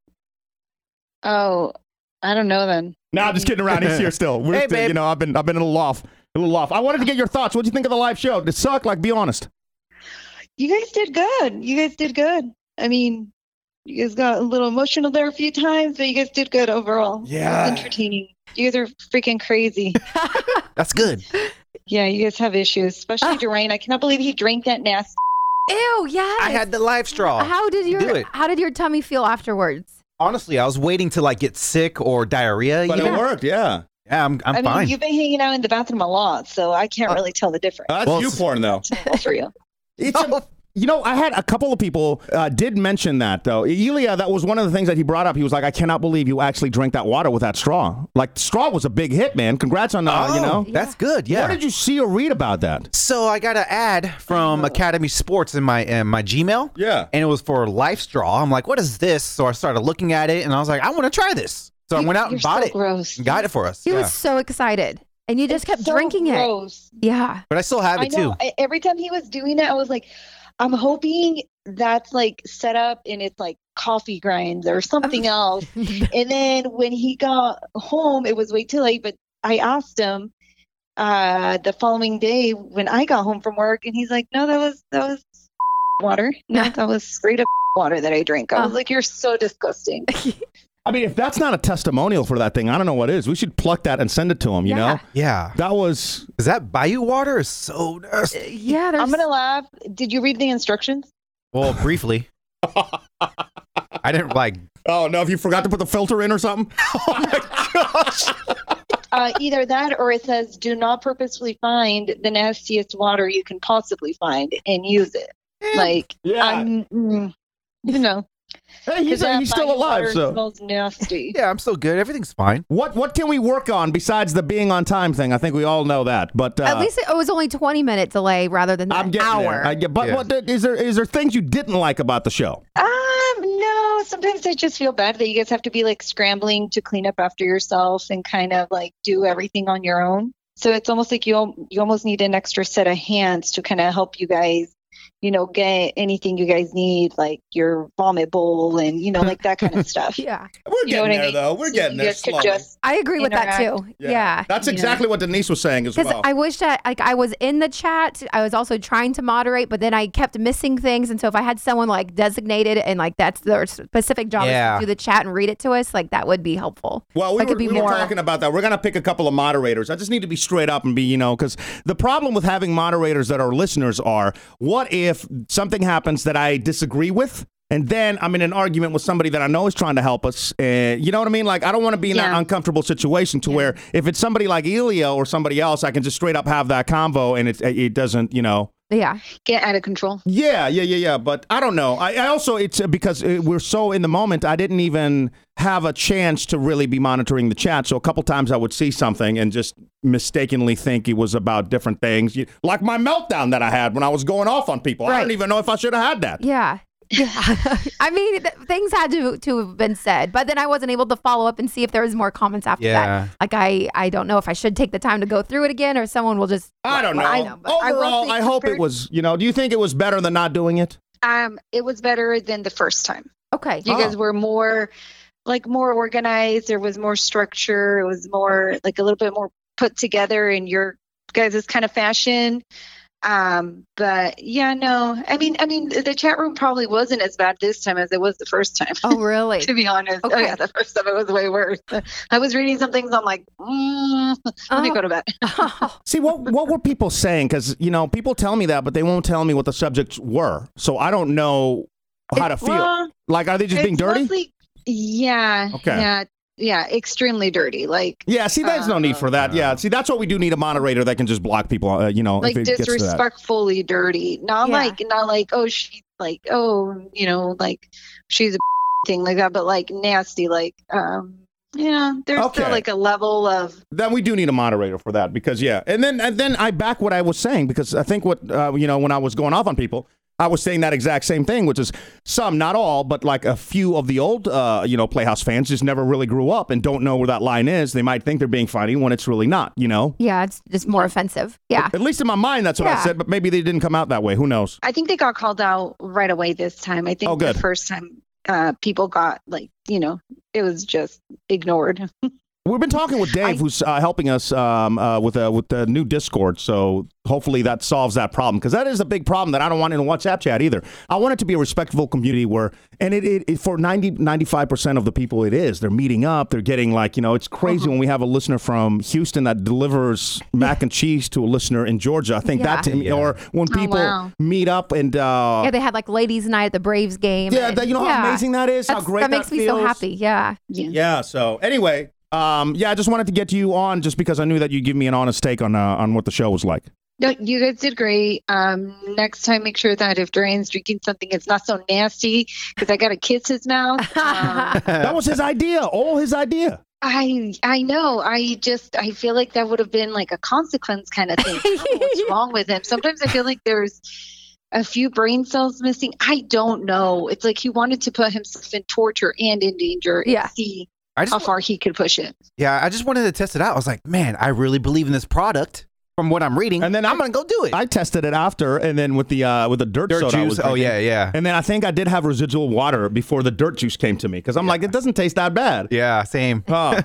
Oh, I don't know then. No, I'm just kidding around. He's here still. We're Hey, still, babe. you know, I've been, I've been a little off, a little off. I wanted to get your thoughts. What do you think of the live show? Did it suck? Like, be honest. You guys did good. You guys did good. I mean, you guys got a little emotional there a few times, but you guys did good overall. Yeah. It was entertaining. You guys are freaking crazy. That's good. Yeah, you guys have issues, especially Dorian. I cannot believe he drank that nasty. Ew, yeah. I had the live straw. How did Do your it. How did your tummy feel afterwards? Honestly, I was waiting to like get sick or diarrhea. But you it know? worked, yeah. Yeah, I'm, I'm I mean, fine. you've been hanging out in the bathroom a lot, so I can't really tell the difference. That's Well, you it's- porn, though. It's normal for you. It's a, you know, I had a couple of people uh, did mention that, though. Elia, that was one of the things that he brought up. He was like, I cannot believe you actually drank that water with that straw. Like, straw was a big hit, man. Congrats on, uh, oh, you know. that's good. Yeah. What did you see or read about that? So I got an ad from Academy Sports in my in my Gmail. Yeah. And it was for Life Straw. I'm like, what is this? So I started looking at it and I was like, I want to try this. So I went out You're and bought so it. gross. And got it for us. He Yeah. was so excited, and you just It's kept so drinking gross. it. Yeah. But I still have I it know. too. I- Every time he was doing it, I was like, I'm hoping that's like set up and it's like coffee grinds or something else. And then when he got home, it was way too late. But I asked him uh, the following day when I got home from work, and he's like, "No, that was that was water. No, that was straight up water that I drank." I was Oh. like, "You're so disgusting." I mean, if that's not a testimonial for that thing, I don't know what is. We should pluck that and send it to him, you Yeah. know? Yeah. That was... Is that Bayou water? Is so nasty. Yeah, there's... I'm gonna laugh. Did you read the instructions? Well, briefly. I didn't like... Oh, no, if you forgot to put the filter in or something? Oh, my gosh. Uh, either that or it says, do not purposefully find the nastiest water you can possibly find and use it. Like, Yeah. I'm, mm, you know. Hey, he's, 'Cause that he's still Bayou alive, water so... smells nasty. Yeah, I'm still good. Everything's fine. What what can we work on besides the being on time thing? I think we all know that, but... Uh, At least it was only twenty minute delay rather than I'm an getting hour. there. I get, but Yeah. what is there? Is there things you didn't like about the show? Um, no, sometimes I just feel bad that you guys have to be like scrambling to clean up after yourself and kind of like do everything on your own. So it's almost like you al- you almost need an extra set of hands to kind of help you guys, you know, get anything you guys need, like your vomit bowl and, you know, like that kind of stuff. Yeah. We're You know getting what I there, mean? though. We're So getting you there guys could slowly. just I agree with that interact. too. Yeah. That's Yeah. exactly what Denise was saying as Because well. I wish that like I was in the chat. I was also trying to moderate, but then I kept missing things. And so if I had someone like designated and like that's their specific job is Yeah. to do the chat and read it to us, like that would be helpful. Well, we, I were, could be we were more- talking about that. We're going to pick a couple of moderators. I just need to be straight up and be, you know, because the problem with having moderators that are listeners are, what if something happens that I disagree with? And then I'm in an argument with somebody that I know is trying to help us. Uh, you know what I mean? Like, I don't want to be in that Yeah. uncomfortable situation to where if it's somebody like Elia or somebody else, I can just straight up have that convo and it, it doesn't, you know. Yeah. Get out of control. Yeah, yeah, yeah, yeah. But I don't know. I, I also, it's uh, because uh, we're so in the moment, I didn't even have a chance to really be monitoring the chat. So a couple times I would see something and just mistakenly think it was about different things. You- Like my meltdown that I had when I was going off on people. I Right. don't even know if I should have had that. Yeah. Yeah. I mean, th- things had to to have been said, but then I wasn't able to follow up and see if there was more comments after Yeah. that. Like I, I don't know if I should take the time to go through it again or someone will just. I don't know. I know, but I will Overall, say I, hope it compared- was, you know, do you think it was better than not doing it? Um, it was better than the first time. Okay. You Oh. guys were more, like, more organized. There was more structure. It was more, like, a little bit more put together in your guys' kind of fashion. Um, but yeah, no, I mean, I mean, the chat room probably wasn't as bad this time as it was the first time. Oh, really? To be honest. Okay. Oh, yeah, the first time it was way worse. I was reading some things. I'm like, mm, let me Oh. go to bed. See, what what were people saying? Because, you know, people tell me that, but they won't tell me what the subjects were. So I don't know how to feel. Well, Like, are they just being it's dirty? mostly- yeah. Okay. Yeah. Yeah. Extremely dirty. Like, Yeah, see, there's no need for that. Yeah, see, that's what we do need a moderator that can just block people, uh, you know, like if it gets to that. disrespectfully dirty. Not Yeah. like, not like, oh, she's like, oh, you know, like she's a thing like that, but like nasty. Like, um, yeah, there's Okay. still like a level of, Then we do need a moderator for that because, yeah. And then and then I back what I was saying because I think what, uh, you know, when I was going off on people, I was saying that exact same thing, which is some, not all, but like a few of the old, uh, you know, Playhouse fans just never really grew up and don't know where that line is. They might think they're being funny when it's really not, you know? Yeah, it's just more offensive. Yeah. At least in my mind, that's what I Yeah. said, but maybe they didn't come out that way. Who knows? I think they got called out right away this time. I think Oh, good. the first time uh, people got like, you know, it was just ignored. We've been talking with Dave, who's uh, helping us um, uh, with uh, with the new Discord. So hopefully that solves that problem because that is a big problem that I don't want in a WhatsApp chat either. I want it to be a respectful community where, and it, it, it for ninety, ninety-five percent of the people it is. They're meeting up. They're getting like, you know, it's crazy when we have a listener from Houston that delivers mac and cheese to a listener in Georgia. I think that, Yeah. to me, or when Oh, people wow. meet up and. Uh, Yeah, they had like ladies' night at the Braves game. Yeah, and- that- you know how yeah. amazing that is? How That's- great that makes that me so feels? happy. Yeah. Yeah. So anyway, um, yeah, I just wanted to get you on just because I knew that you'd give me an honest take on uh, on what the show was like. No, you guys did great. Um, next time, make sure that if Dorian's drinking something, it's not so nasty because I got to kiss his mouth. Um, That was his idea. All his idea. I I know. I just I feel like that would have been like a consequence kind of thing. I don't know what's wrong with him. Sometimes I feel like there's a few brain cells missing. I don't know. It's like he wanted to put himself in torture and in danger and Yeah. see I just how far he could push it. Yeah, I just wanted to test it out. I was like, man, I really believe in this product from what I'm reading. And then I'm gonna go do it. I tested it after, and then with the uh, with the dirt, Dirt soda. I juice. was Oh, drinking. yeah, yeah. And then I think I did have residual water before the dirt juice came to me because I'm like, it doesn't taste that bad. Yeah, same. Huh.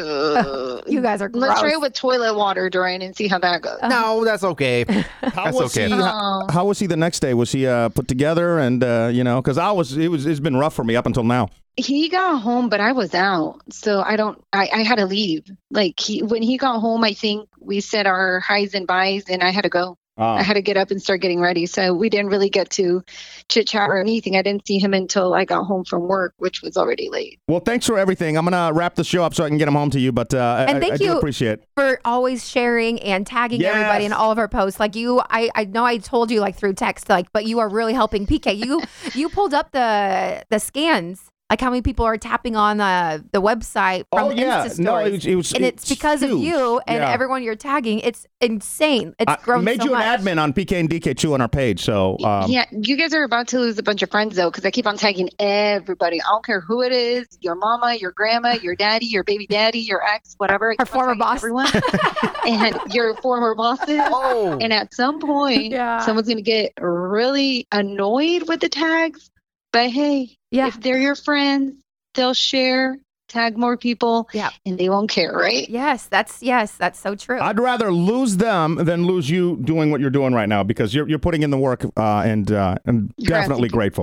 Yeah. You guys are Let's try gross. it with toilet water, Dorian, and see how that goes. No, that's okay. How That's was okay. he? How, how was he the next day? Was he uh, put together? And uh, you know, because I was, it was, it's been rough for me up until now. He got home, but I was out, so I don't. I, I had to leave. Like he, when he got home, I think we said our highs and byes, and I had to go. Ah. I had to get up and start getting ready. So we didn't really get to chit chat or anything. I didn't see him until I got home from work, which was already late. Well, thanks for everything. I'm gonna wrap the show up so I can get them home to you. But uh, And I, thank I do you appreciate it. for always sharing and tagging Yes. everybody in all of our posts. Like you, I, I know I told you like through text, like, but you are really helping P K. You, you pulled up the the scans. Like how many people are tapping on the the website from Oh, yeah. Insta No, stories. it was- it was- and it's, it's because of huge. you and Yeah. everyone you're tagging. It's insane. It's I grown made so you an much. admin on P K and D K two on our page. So um, Yeah, you guys are about to lose a bunch of friends though, because I keep on tagging everybody. I don't care who it is, your mama, your grandma, your daddy, your baby daddy, your ex, whatever. Our former boss. Everyone. And your former bosses. Oh. And at some point, Yeah. someone's going to get really annoyed with the tags. But hey, Yeah. if they're your friends, they'll share, tag more people, Yeah. and they won't care, right? Yes, that's yes, that's so true. I'd rather lose them than lose you doing what you're doing right now because you're you're putting in the work uh, and uh, and definitely grateful.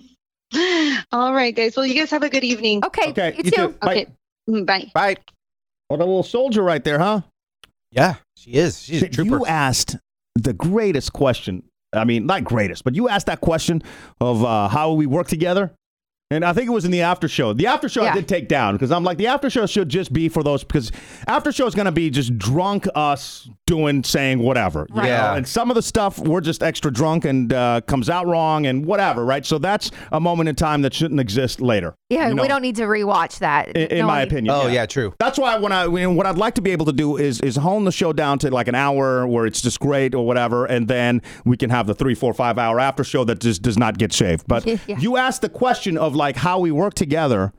All right, guys. Well, you guys have a good evening. Okay, Okay, you, you too. too. Bye. Okay. Mm, Bye. Bye. What a little soldier right there, huh? Yeah, she is. She's a Shit, trooper. You asked the greatest question. I mean, not greatest, but you asked that question of uh, how we work together. And I think it was in the after show. The after show Yeah. I did take down because I'm like, the after show should just be for those because after show is going to be just drunk us doing, saying whatever. You Right. know? Yeah. And some of the stuff we're just extra drunk and uh, comes out wrong and whatever, right? So that's a moment in time that shouldn't exist later. Yeah, you know, we don't need to rewatch that. in, in No my need- opinion. Oh, yeah, true. That's why when I when, what I'd like to be able to do is is hone the show down to like an hour where it's just great or whatever, and then we can have the three, four, five hour after show that just does not get shaved. But Yeah. you asked the question of like how we work together,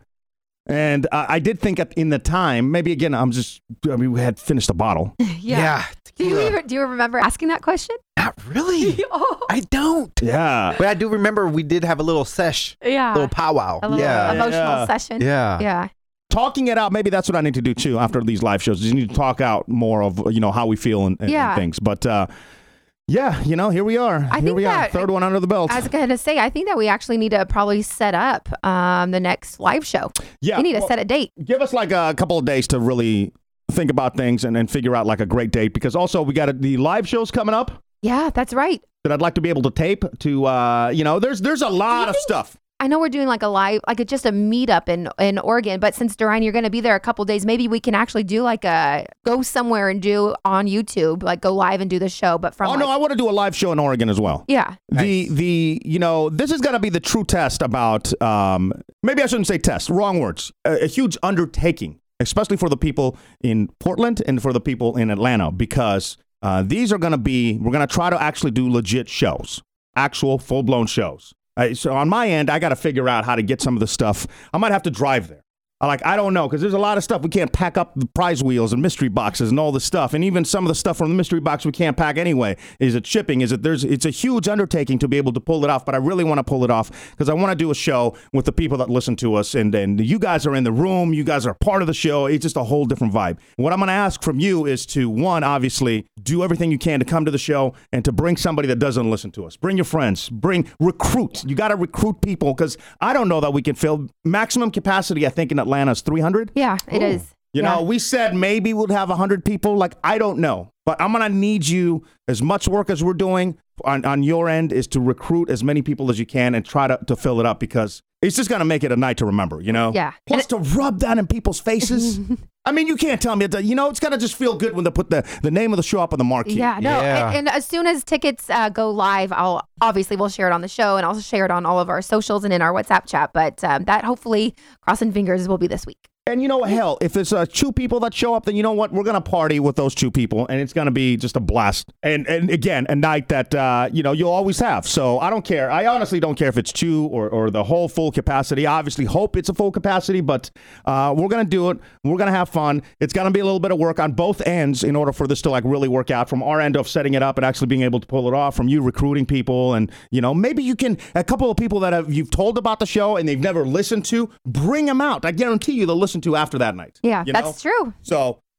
and uh, I did think at, in the time maybe again I'm just I mean we had finished the bottle. Yeah. Do you, tequila. even, do you remember asking that question? Not really. oh, I don't. Yeah. But I do remember we did have a little sesh, yeah. little powwow. A little yeah. emotional Yeah. session. Yeah. Yeah. Talking it out, maybe that's what I need to do too after these live shows. You need to talk out more of you know how we feel and, and, Yeah. and things. But uh, yeah, you know, here we are. I here think we are. that- Third one under the belt. I was going to say, I think that we actually need to probably set up um, the next live show. Yeah, We need to well- set a date. Give us like a couple of days to really think about things and, and figure out like a great date because also we got a, the live shows coming up Yeah, that's right. that I'd like to be able to tape to uh you know there's there's a lot of stuff. I know we're doing like a live, like a, just a meetup in, in Oregon, but since Duran, you're going to be there a couple days, maybe we can actually do like a, go somewhere and do on YouTube, like go live and do the show, but from Oh like, no, I want to do a live show in Oregon as well. yeah. The the you know this is going to be the true test about um maybe I shouldn't say test, wrong words. A, a huge undertaking, especially for the people in Portland and for the people in Atlanta because uh, these are going to be we're going to try to actually do legit shows, actual full blown shows. Uh, so on my end, I got to figure out how to get some of the stuff. I might have to drive there. I Like, I don't know, because there's a lot of stuff we can't pack up the prize wheels and mystery boxes and all this stuff. And even some of the stuff from the mystery box we can't pack anyway. Is it shipping? Is it there's it's a huge undertaking to be able to pull it off, but I really want to pull it off because I want to do a show with the people that listen to us. And then you guys are in the room, you guys are part of the show. It's just a whole different vibe. What I'm going to ask from you is to, one, obviously, do everything you can to come to the show and to bring somebody that doesn't listen to us. Bring your friends, bring recruit. You got to recruit people because I don't know that we can fill maximum capacity, I think, in Atlanta is three hundred. Yeah, it Ooh. is. You Yeah. know, we said maybe we'd have one hundred people. Like, I don't know. But I'm going to need you, as much work as we're doing on, on your end, is to recruit as many people as you can and try to, to fill it up because it's just going to make it a night to remember, you know? Yeah. Plus, to rub that in people's faces. I mean, you can't tell me, that, you know, it's going to just feel good when they put the, the name of the show up on the marquee. Yeah, no. Yeah. And, and as soon as tickets uh, go live, I'll obviously we'll share it on the show and I'll share it on all of our socials and in our WhatsApp chat. But um, that hopefully, crossing fingers, will be this week. And you know what? Hell, if it's uh, two people that show up, then you know what? We're going to party with those two people, and it's going to be just a blast. And and again, a night that, uh, you know, you'll always have. So I don't care. I honestly don't care if it's two or, or the whole full capacity. I obviously hope it's a full capacity, but uh, we're going to do it. We're going to have fun. It's going to be a little bit of work on both ends in order for this to, like, really work out from our end of setting it up and actually being able to pull it off, from you recruiting people. And, you know, maybe you can, a couple of people that have you've told about the show and they've never listened to, bring them out. I guarantee you they'll listen to after that night. Yeah, You that's know? true. So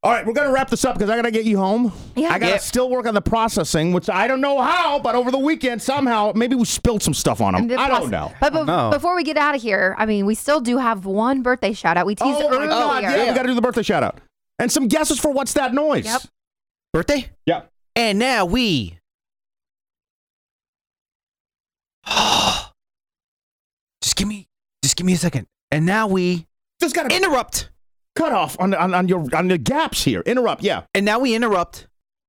All right, we're going to wrap this up because I got to get you home. Yeah. I got to Yep. still work on the processing, which I don't know how, but over the weekend, somehow, maybe we spilled some stuff on them. And the I don't process- know. But be- No. before we get out of here, I mean, we still do have one birthday shout out. We teased Oh, my earlier. God. Yeah, we got to do the birthday shout out. And some guesses for what's that noise. Yep. Birthday? Yeah. And now we. just give me, just give me a second. And now we just got to interrupt. Cut off on, on on your on the gaps here. Interrupt, yeah. And now we interrupt.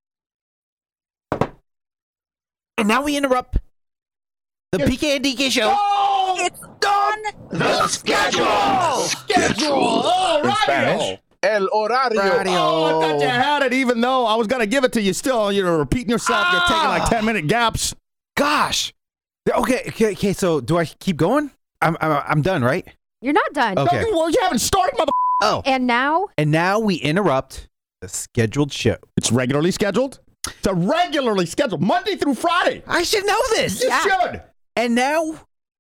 And now we interrupt the P K and D K show. Oh, it's on the schedule. Schedule. Oh, In radio. Spanish. El horario. Oh, I thought you had it, even though I was going to give it to you still. You're repeating yourself. You're taking like ten minute gaps. Gosh. Okay, okay, okay. So do I keep going? I'm, I'm, I'm done, right? You're not done. Okay. No, well, you haven't started, mother. Oh. And now? And now we interrupt the scheduled show. It's regularly scheduled? It's a regularly scheduled, Monday through Friday. I should know this. You should. And now,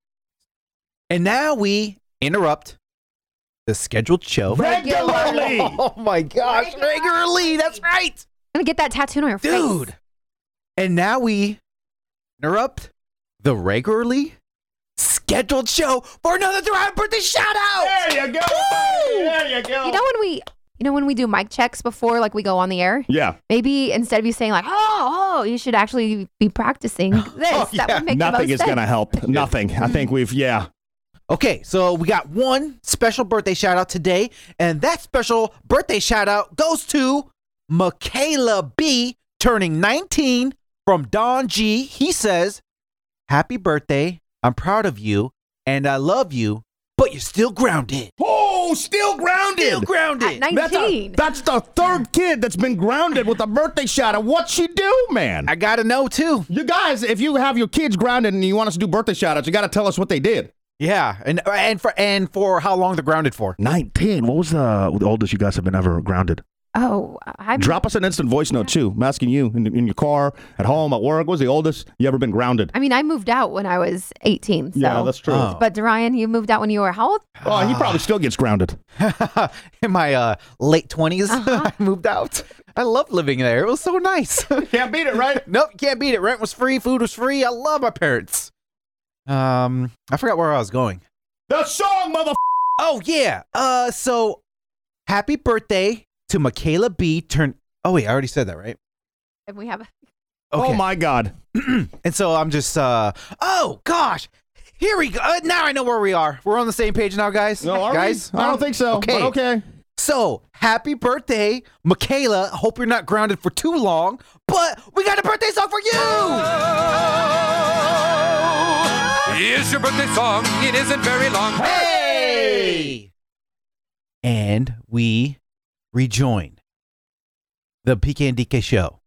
and now we interrupt the scheduled show. Regularly. Oh my gosh, regularly. That's right. I'm going to get that tattooed on your face. Dude. And now we interrupt the regularly scheduled show for another Dorian birthday shout out. There you go. There you go. You know when we, you know when we do mic checks before, like we go on the air? Yeah. Maybe instead of you saying like, oh, oh, you should actually be practicing this. Oh, That yeah. would make the Nothing most is going to sense. help. Nothing. I think we've, yeah. Okay, so we got one special birthday shout out today, and that special birthday shout out goes to Michaela B, turning nineteen, from Don G. He says, "Happy birthday. I'm proud of you, and I love you, but you're still grounded." Oh, still grounded. Still grounded. At That's, a, nineteen. that's the third kid that's been grounded with a birthday shout out. What'd she do, man? I gotta know too. You guys, if you have your kids grounded and you want us to do birthday shout outs, you got to tell us what they did. Yeah, and and for and for how long they're grounded for? nineteen. What was the, the oldest you guys have been ever grounded? Oh, I'm. Drop us an instant voice note, too. I'm asking you in, in your car, at home, at work. What was the oldest you ever been grounded? I mean, I moved out when I was eighteen. So. Yeah, that's true. Oh. But Dorian, you moved out when you were how old? Oh, he probably still gets grounded. In my uh, late twenties, Uh-huh. I moved out. I loved living there. It was so nice. Can't beat it, right? Nope, can't beat it. Rent was free, food was free. I love my parents. Um, I forgot where I was going. The song, mother. Oh yeah. Uh, so happy birthday to Michaela B. Turn. Oh wait, I already said that, right? And we have. A- Oh, my God. And so I'm just. Uh, oh gosh. Here we go. Uh, now I know where we are. We're on the same page now, guys. No, are we? guys. I don't think so, Okay. but okay. So happy birthday, Michaela. Hope you're not grounded for too long, but we got a birthday song for you. Here's your birthday song. It isn't very long. Hey! And we rejoin the P K and D K show.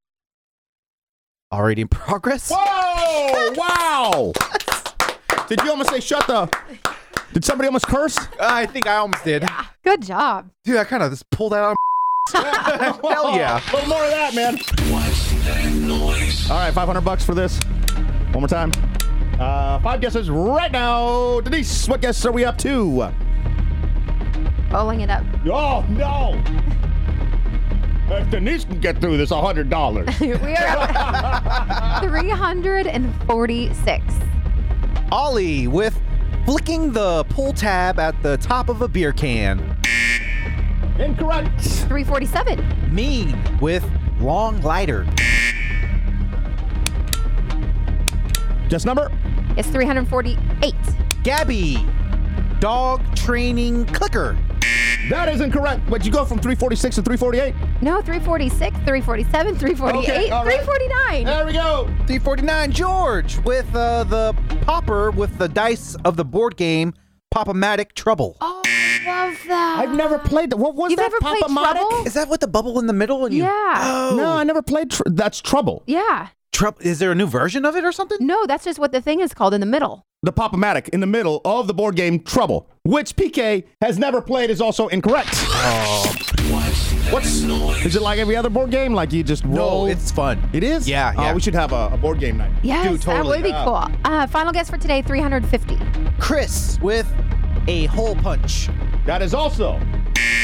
Already in progress. Whoa! Wow! Did you almost say shut the... Did somebody almost curse? I think I almost did. Good job. Dude, I kind of just pulled that out. Hell yeah. A little more of that, man. What's that noise? All right, five hundred bucks for this. One more time. Uh, five guesses right now. Denise, what guesses are we up to? Rolling it up. Oh, no. If Denise can get through this, one hundred dollars. We are up three hundred forty-six. Ollie with flicking the pull tab at the top of a beer can. Incorrect. three forty-seven. Mean with long lighter. Guess number? It's three hundred forty-eight. Gabby, dog training clicker. That is incorrect. But you go from three forty-six to three forty-eight? No, three forty-six, three forty-seven, three forty-eight, Okay, all right. three forty-nine. There we go. three forty-nine, George with uh, the popper with the dice of the board game Pop-O-Matic Trouble. Oh, I love that. I've never played that. What was You've that? never played Pop-O-Matic? Trouble? Is that with the bubble in the middle? And you, Yeah. Oh. No, I never played. Tr- that's Trouble. Yeah. Trouble. Is there a new version of it or something? No, that's just what the thing is called in the middle. The Pop-O-Matic in the middle of the board game Trouble, which P K has never played, is also incorrect. Oh. What's is it like every other board game? Like you just roll? No, it's fun. It is. Yeah, yeah. Oh, we should have a, a board game night. Yes, Dude, that totally. would be Yeah. cool. Uh, final guess for today, three hundred fifty. Chris with a hole punch. That is also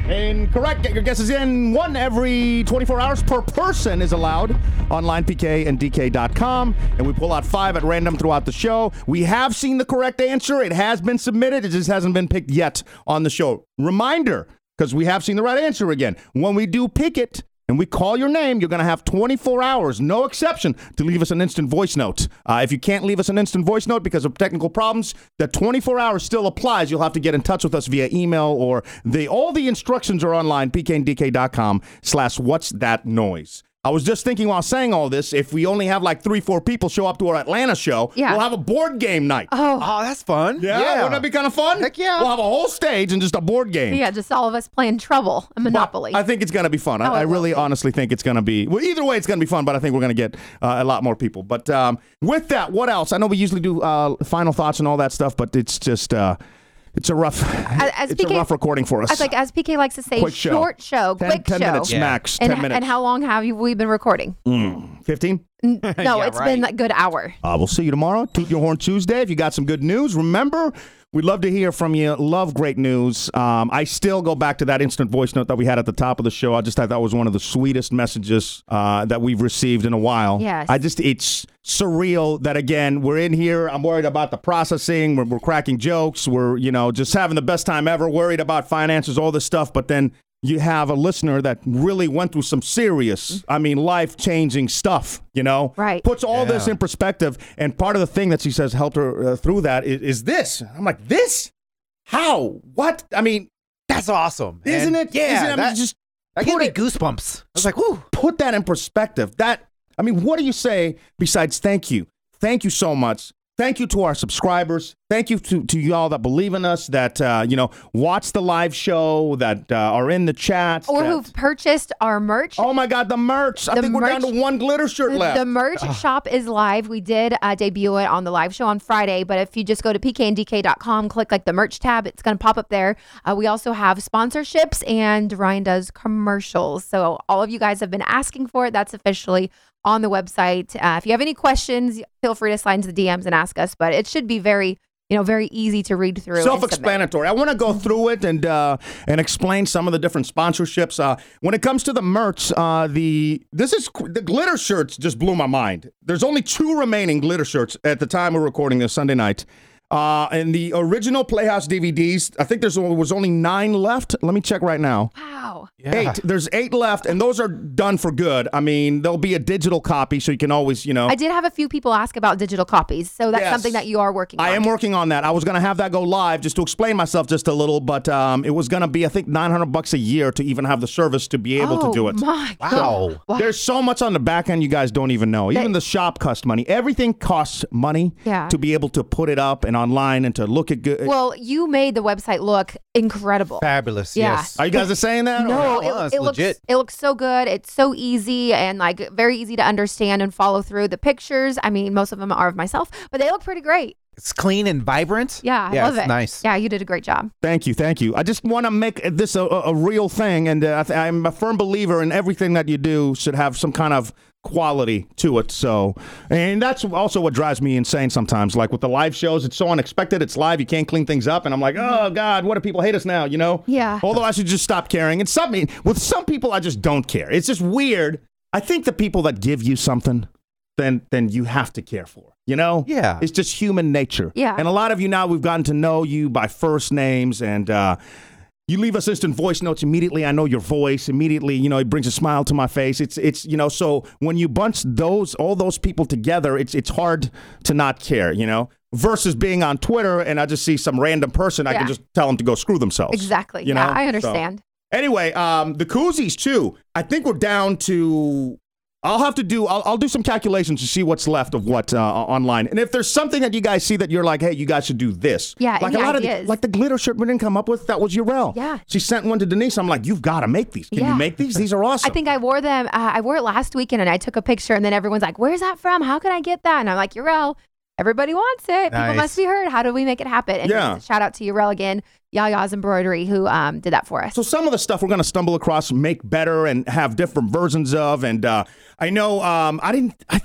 Incorrect. Get your guesses in. One every twenty-four hours per person is allowed on line P K and D K dot com. And we pull out five at random throughout the show. We have seen the correct answer. It has been submitted. It just hasn't been picked yet on the show. Reminder, because we have seen the right answer again. When we do pick it, and we call your name, you're going to have twenty-four hours, no exception, to leave us an instant voice note. Uh, if you can't leave us an instant voice note because of technical problems, the twenty-four hours still applies. You'll have to get in touch with us via email or the all the instructions are online, P K and D K dot com slash what's that noise. I was just thinking while saying all this, if we only have like three, four people show up to our Atlanta show, Yeah. we'll have a board game night. Oh. Oh, that's fun. Yeah, wouldn't that be kind of fun? Heck yeah. We'll have a whole stage and just a board game. Yeah, just all of us playing Trouble and Monopoly. I think it's going to be fun. I, Oh, I it will really be. honestly think it's going to be, well, either way, it's going to be fun, but I think we're going to get uh, a lot more people. But um, with that, what else? I know we usually do uh, final thoughts and all that stuff, but it's just, uh, it's a rough, As it's P K a rough recording for us. As like as P K likes to say, Quick show. short show, ten, quick ten show. minutes max, And, ten minutes. and how long have you, we been recording? Mm, fifteen? N- No, Yeah, it's right. been a good hour. Uh, we'll see you tomorrow. Toot Your Horn Tuesday. If you got some good news, remember, we'd love to hear from you. Love great news. Um, I still go back to that instant voice note that we had at the top of the show. I just thought that was one of the sweetest messages uh, that we've received in a while. Yes. I just, it's surreal that, again, we're in here. I'm worried about the processing. We're, we're cracking jokes. We're, you know, just having the best time ever, worried about finances, all this stuff. But then you have a listener that really went through some serious, I mean, life-changing stuff, you know? Right. Puts all Yeah. this in perspective. And part of the thing that she says helped her uh, through that is, is this. I'm like, this? How? What? I mean, That's awesome. isn't And it? Yeah. Isn't it? I mean, that, just that gave put me it- goosebumps. I was like, whoo. put that in perspective. That, I mean, what do you say besides thank you? Thank you so much. Thank you to our subscribers. Thank you to, to y'all that believe in us, that, uh, you know, watch the live show, that uh, are in the chat. Or that- who've purchased our merch. Oh, my God, the merch. I The think we're down merch- to one glitter shirt The, left. the merch shop is live. We did uh, debut it on the live show on Friday, but if you just go to P K and D K dot com, click like the merch tab, it's going to pop up there. Uh, we also have sponsorships, and Ryan does commercials. So all of you guys have been asking for it. That's officially on the website. Uh, if you have any questions, feel free to slide into the D Ms and ask us, but it should be very, you know, very easy to read through. and submit. Self-explanatory. I want to go through it and uh, and explain some of the different sponsorships. Uh, when it comes to the merch, uh, the this is the glitter shirts just blew my mind. There's only two remaining glitter shirts at the time we're recording this Sunday night. Uh, and the original Playhouse D V Ds, I think there was only nine left. Let me check right now. Wow. Eight. There's eight left, and those are done for good. I mean, there'll be a digital copy, so you can always, you know. I did have a few people ask about digital copies, so that's Yes. something that you are working on. I am working on that. I was going to have that go live just to explain myself just a little, but um, it was going to be, I think, nine hundred bucks a year to even have the service to be able oh, to do it. My Wow. God. Wow. There's so much on the back end you guys don't even know. Even They- the shop costs money. Everything costs money Yeah. to be able to put it up and online and to look at good. Well, you made the website look incredible. Fabulous. Yeah. Yes. Are you guys are saying that? No, Or- Oh, it, that's it looks legit. it looks so good. It's so easy and like very easy to understand and follow through. The pictures, I mean, most of them are of myself, but they look pretty great. It's clean and vibrant. Yeah, I yeah, love it's it. nice. Yeah, you did a great job. Thank you, thank you. I just want to make this a, a a real thing, and uh, I th- I'm a firm believer in everything that you do should have some kind of quality to it. So, and that's also what drives me insane sometimes. Like with the live shows, it's so unexpected. It's live, you can't clean things up, and I'm like, oh God, what do people hate us now? You know? Yeah. Although I should just stop caring. And some with some people, I just don't care. It's just weird. I think the people that give you something, then then you have to care for. You know? Yeah. It's just human nature. Yeah. And a lot of you now, we've gotten to know you by first names, and uh, you leave us instant voice notes immediately. I know your voice immediately. You know, it brings a smile to my face. It's it's you know. So when you bunch those all those people together, it's it's hard to not care. You know, versus being on Twitter and I just see some random person, I Yeah. can just tell them to go screw themselves. Exactly. You yeah, know? I So- understand. Anyway, um, the koozies too. I think we're down to. I'll have to do. I'll, I'll do some calculations to see what's left of what uh, online. And if there's something that you guys see that you're like, hey, you guys should do this. Yeah, like any a lot ideas? of the, like the glitter shirt we didn't come up with. That was Urel. Yeah. She sent one to Denise. I'm like, you've got to make these. Can Yeah. you make these? These are awesome. I think I wore them. Uh, I wore it last weekend, and I took a picture, and then everyone's like, "Where's that from? How can I get that?" And I'm like, "Urel, everybody wants it. People Nice. must be heard. How do we make it happen?" And Yeah. shout out to Urel again, Yaya's Embroidery, who um, did that for us. So some of the stuff we're going to stumble across, make better, and have different versions of. And uh, I know um, I didn't. I,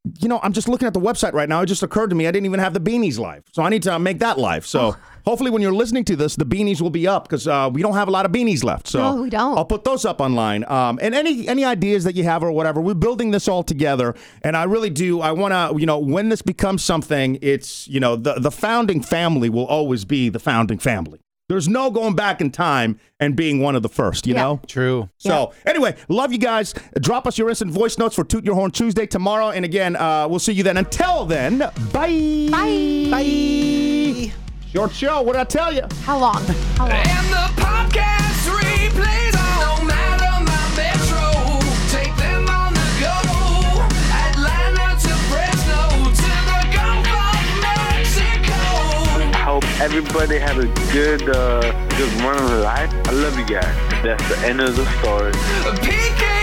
you know, I'm just looking at the website right now. It just occurred to me I didn't even have the beanies live. So I need to make that live. So oh. hopefully when you're listening to this, the beanies will be up because uh, we don't have a lot of beanies left. So no, we don't. I'll put those up online. Um, and any any ideas that you have or whatever, we're building this all together. And I really do. I want to, you know, when this becomes something, it's, you know, the, the founding family will always be the founding family. There's no going back in time and being one of the first, you yeah. know? True. So, yeah. anyway, love you guys. Drop us your instant voice notes for Toot Your Horn Tuesday tomorrow. And again, uh, we'll see you then. Until then, bye. Bye. Bye. Short show. What did I tell you? How long? How long? And the podcast replays no matter my metro. Take them on the go. Atlanta to Fresno to the Gulf of Mexico. I hope everybody have a good, uh, good run of life. I love you guys. That's the end of the story. P K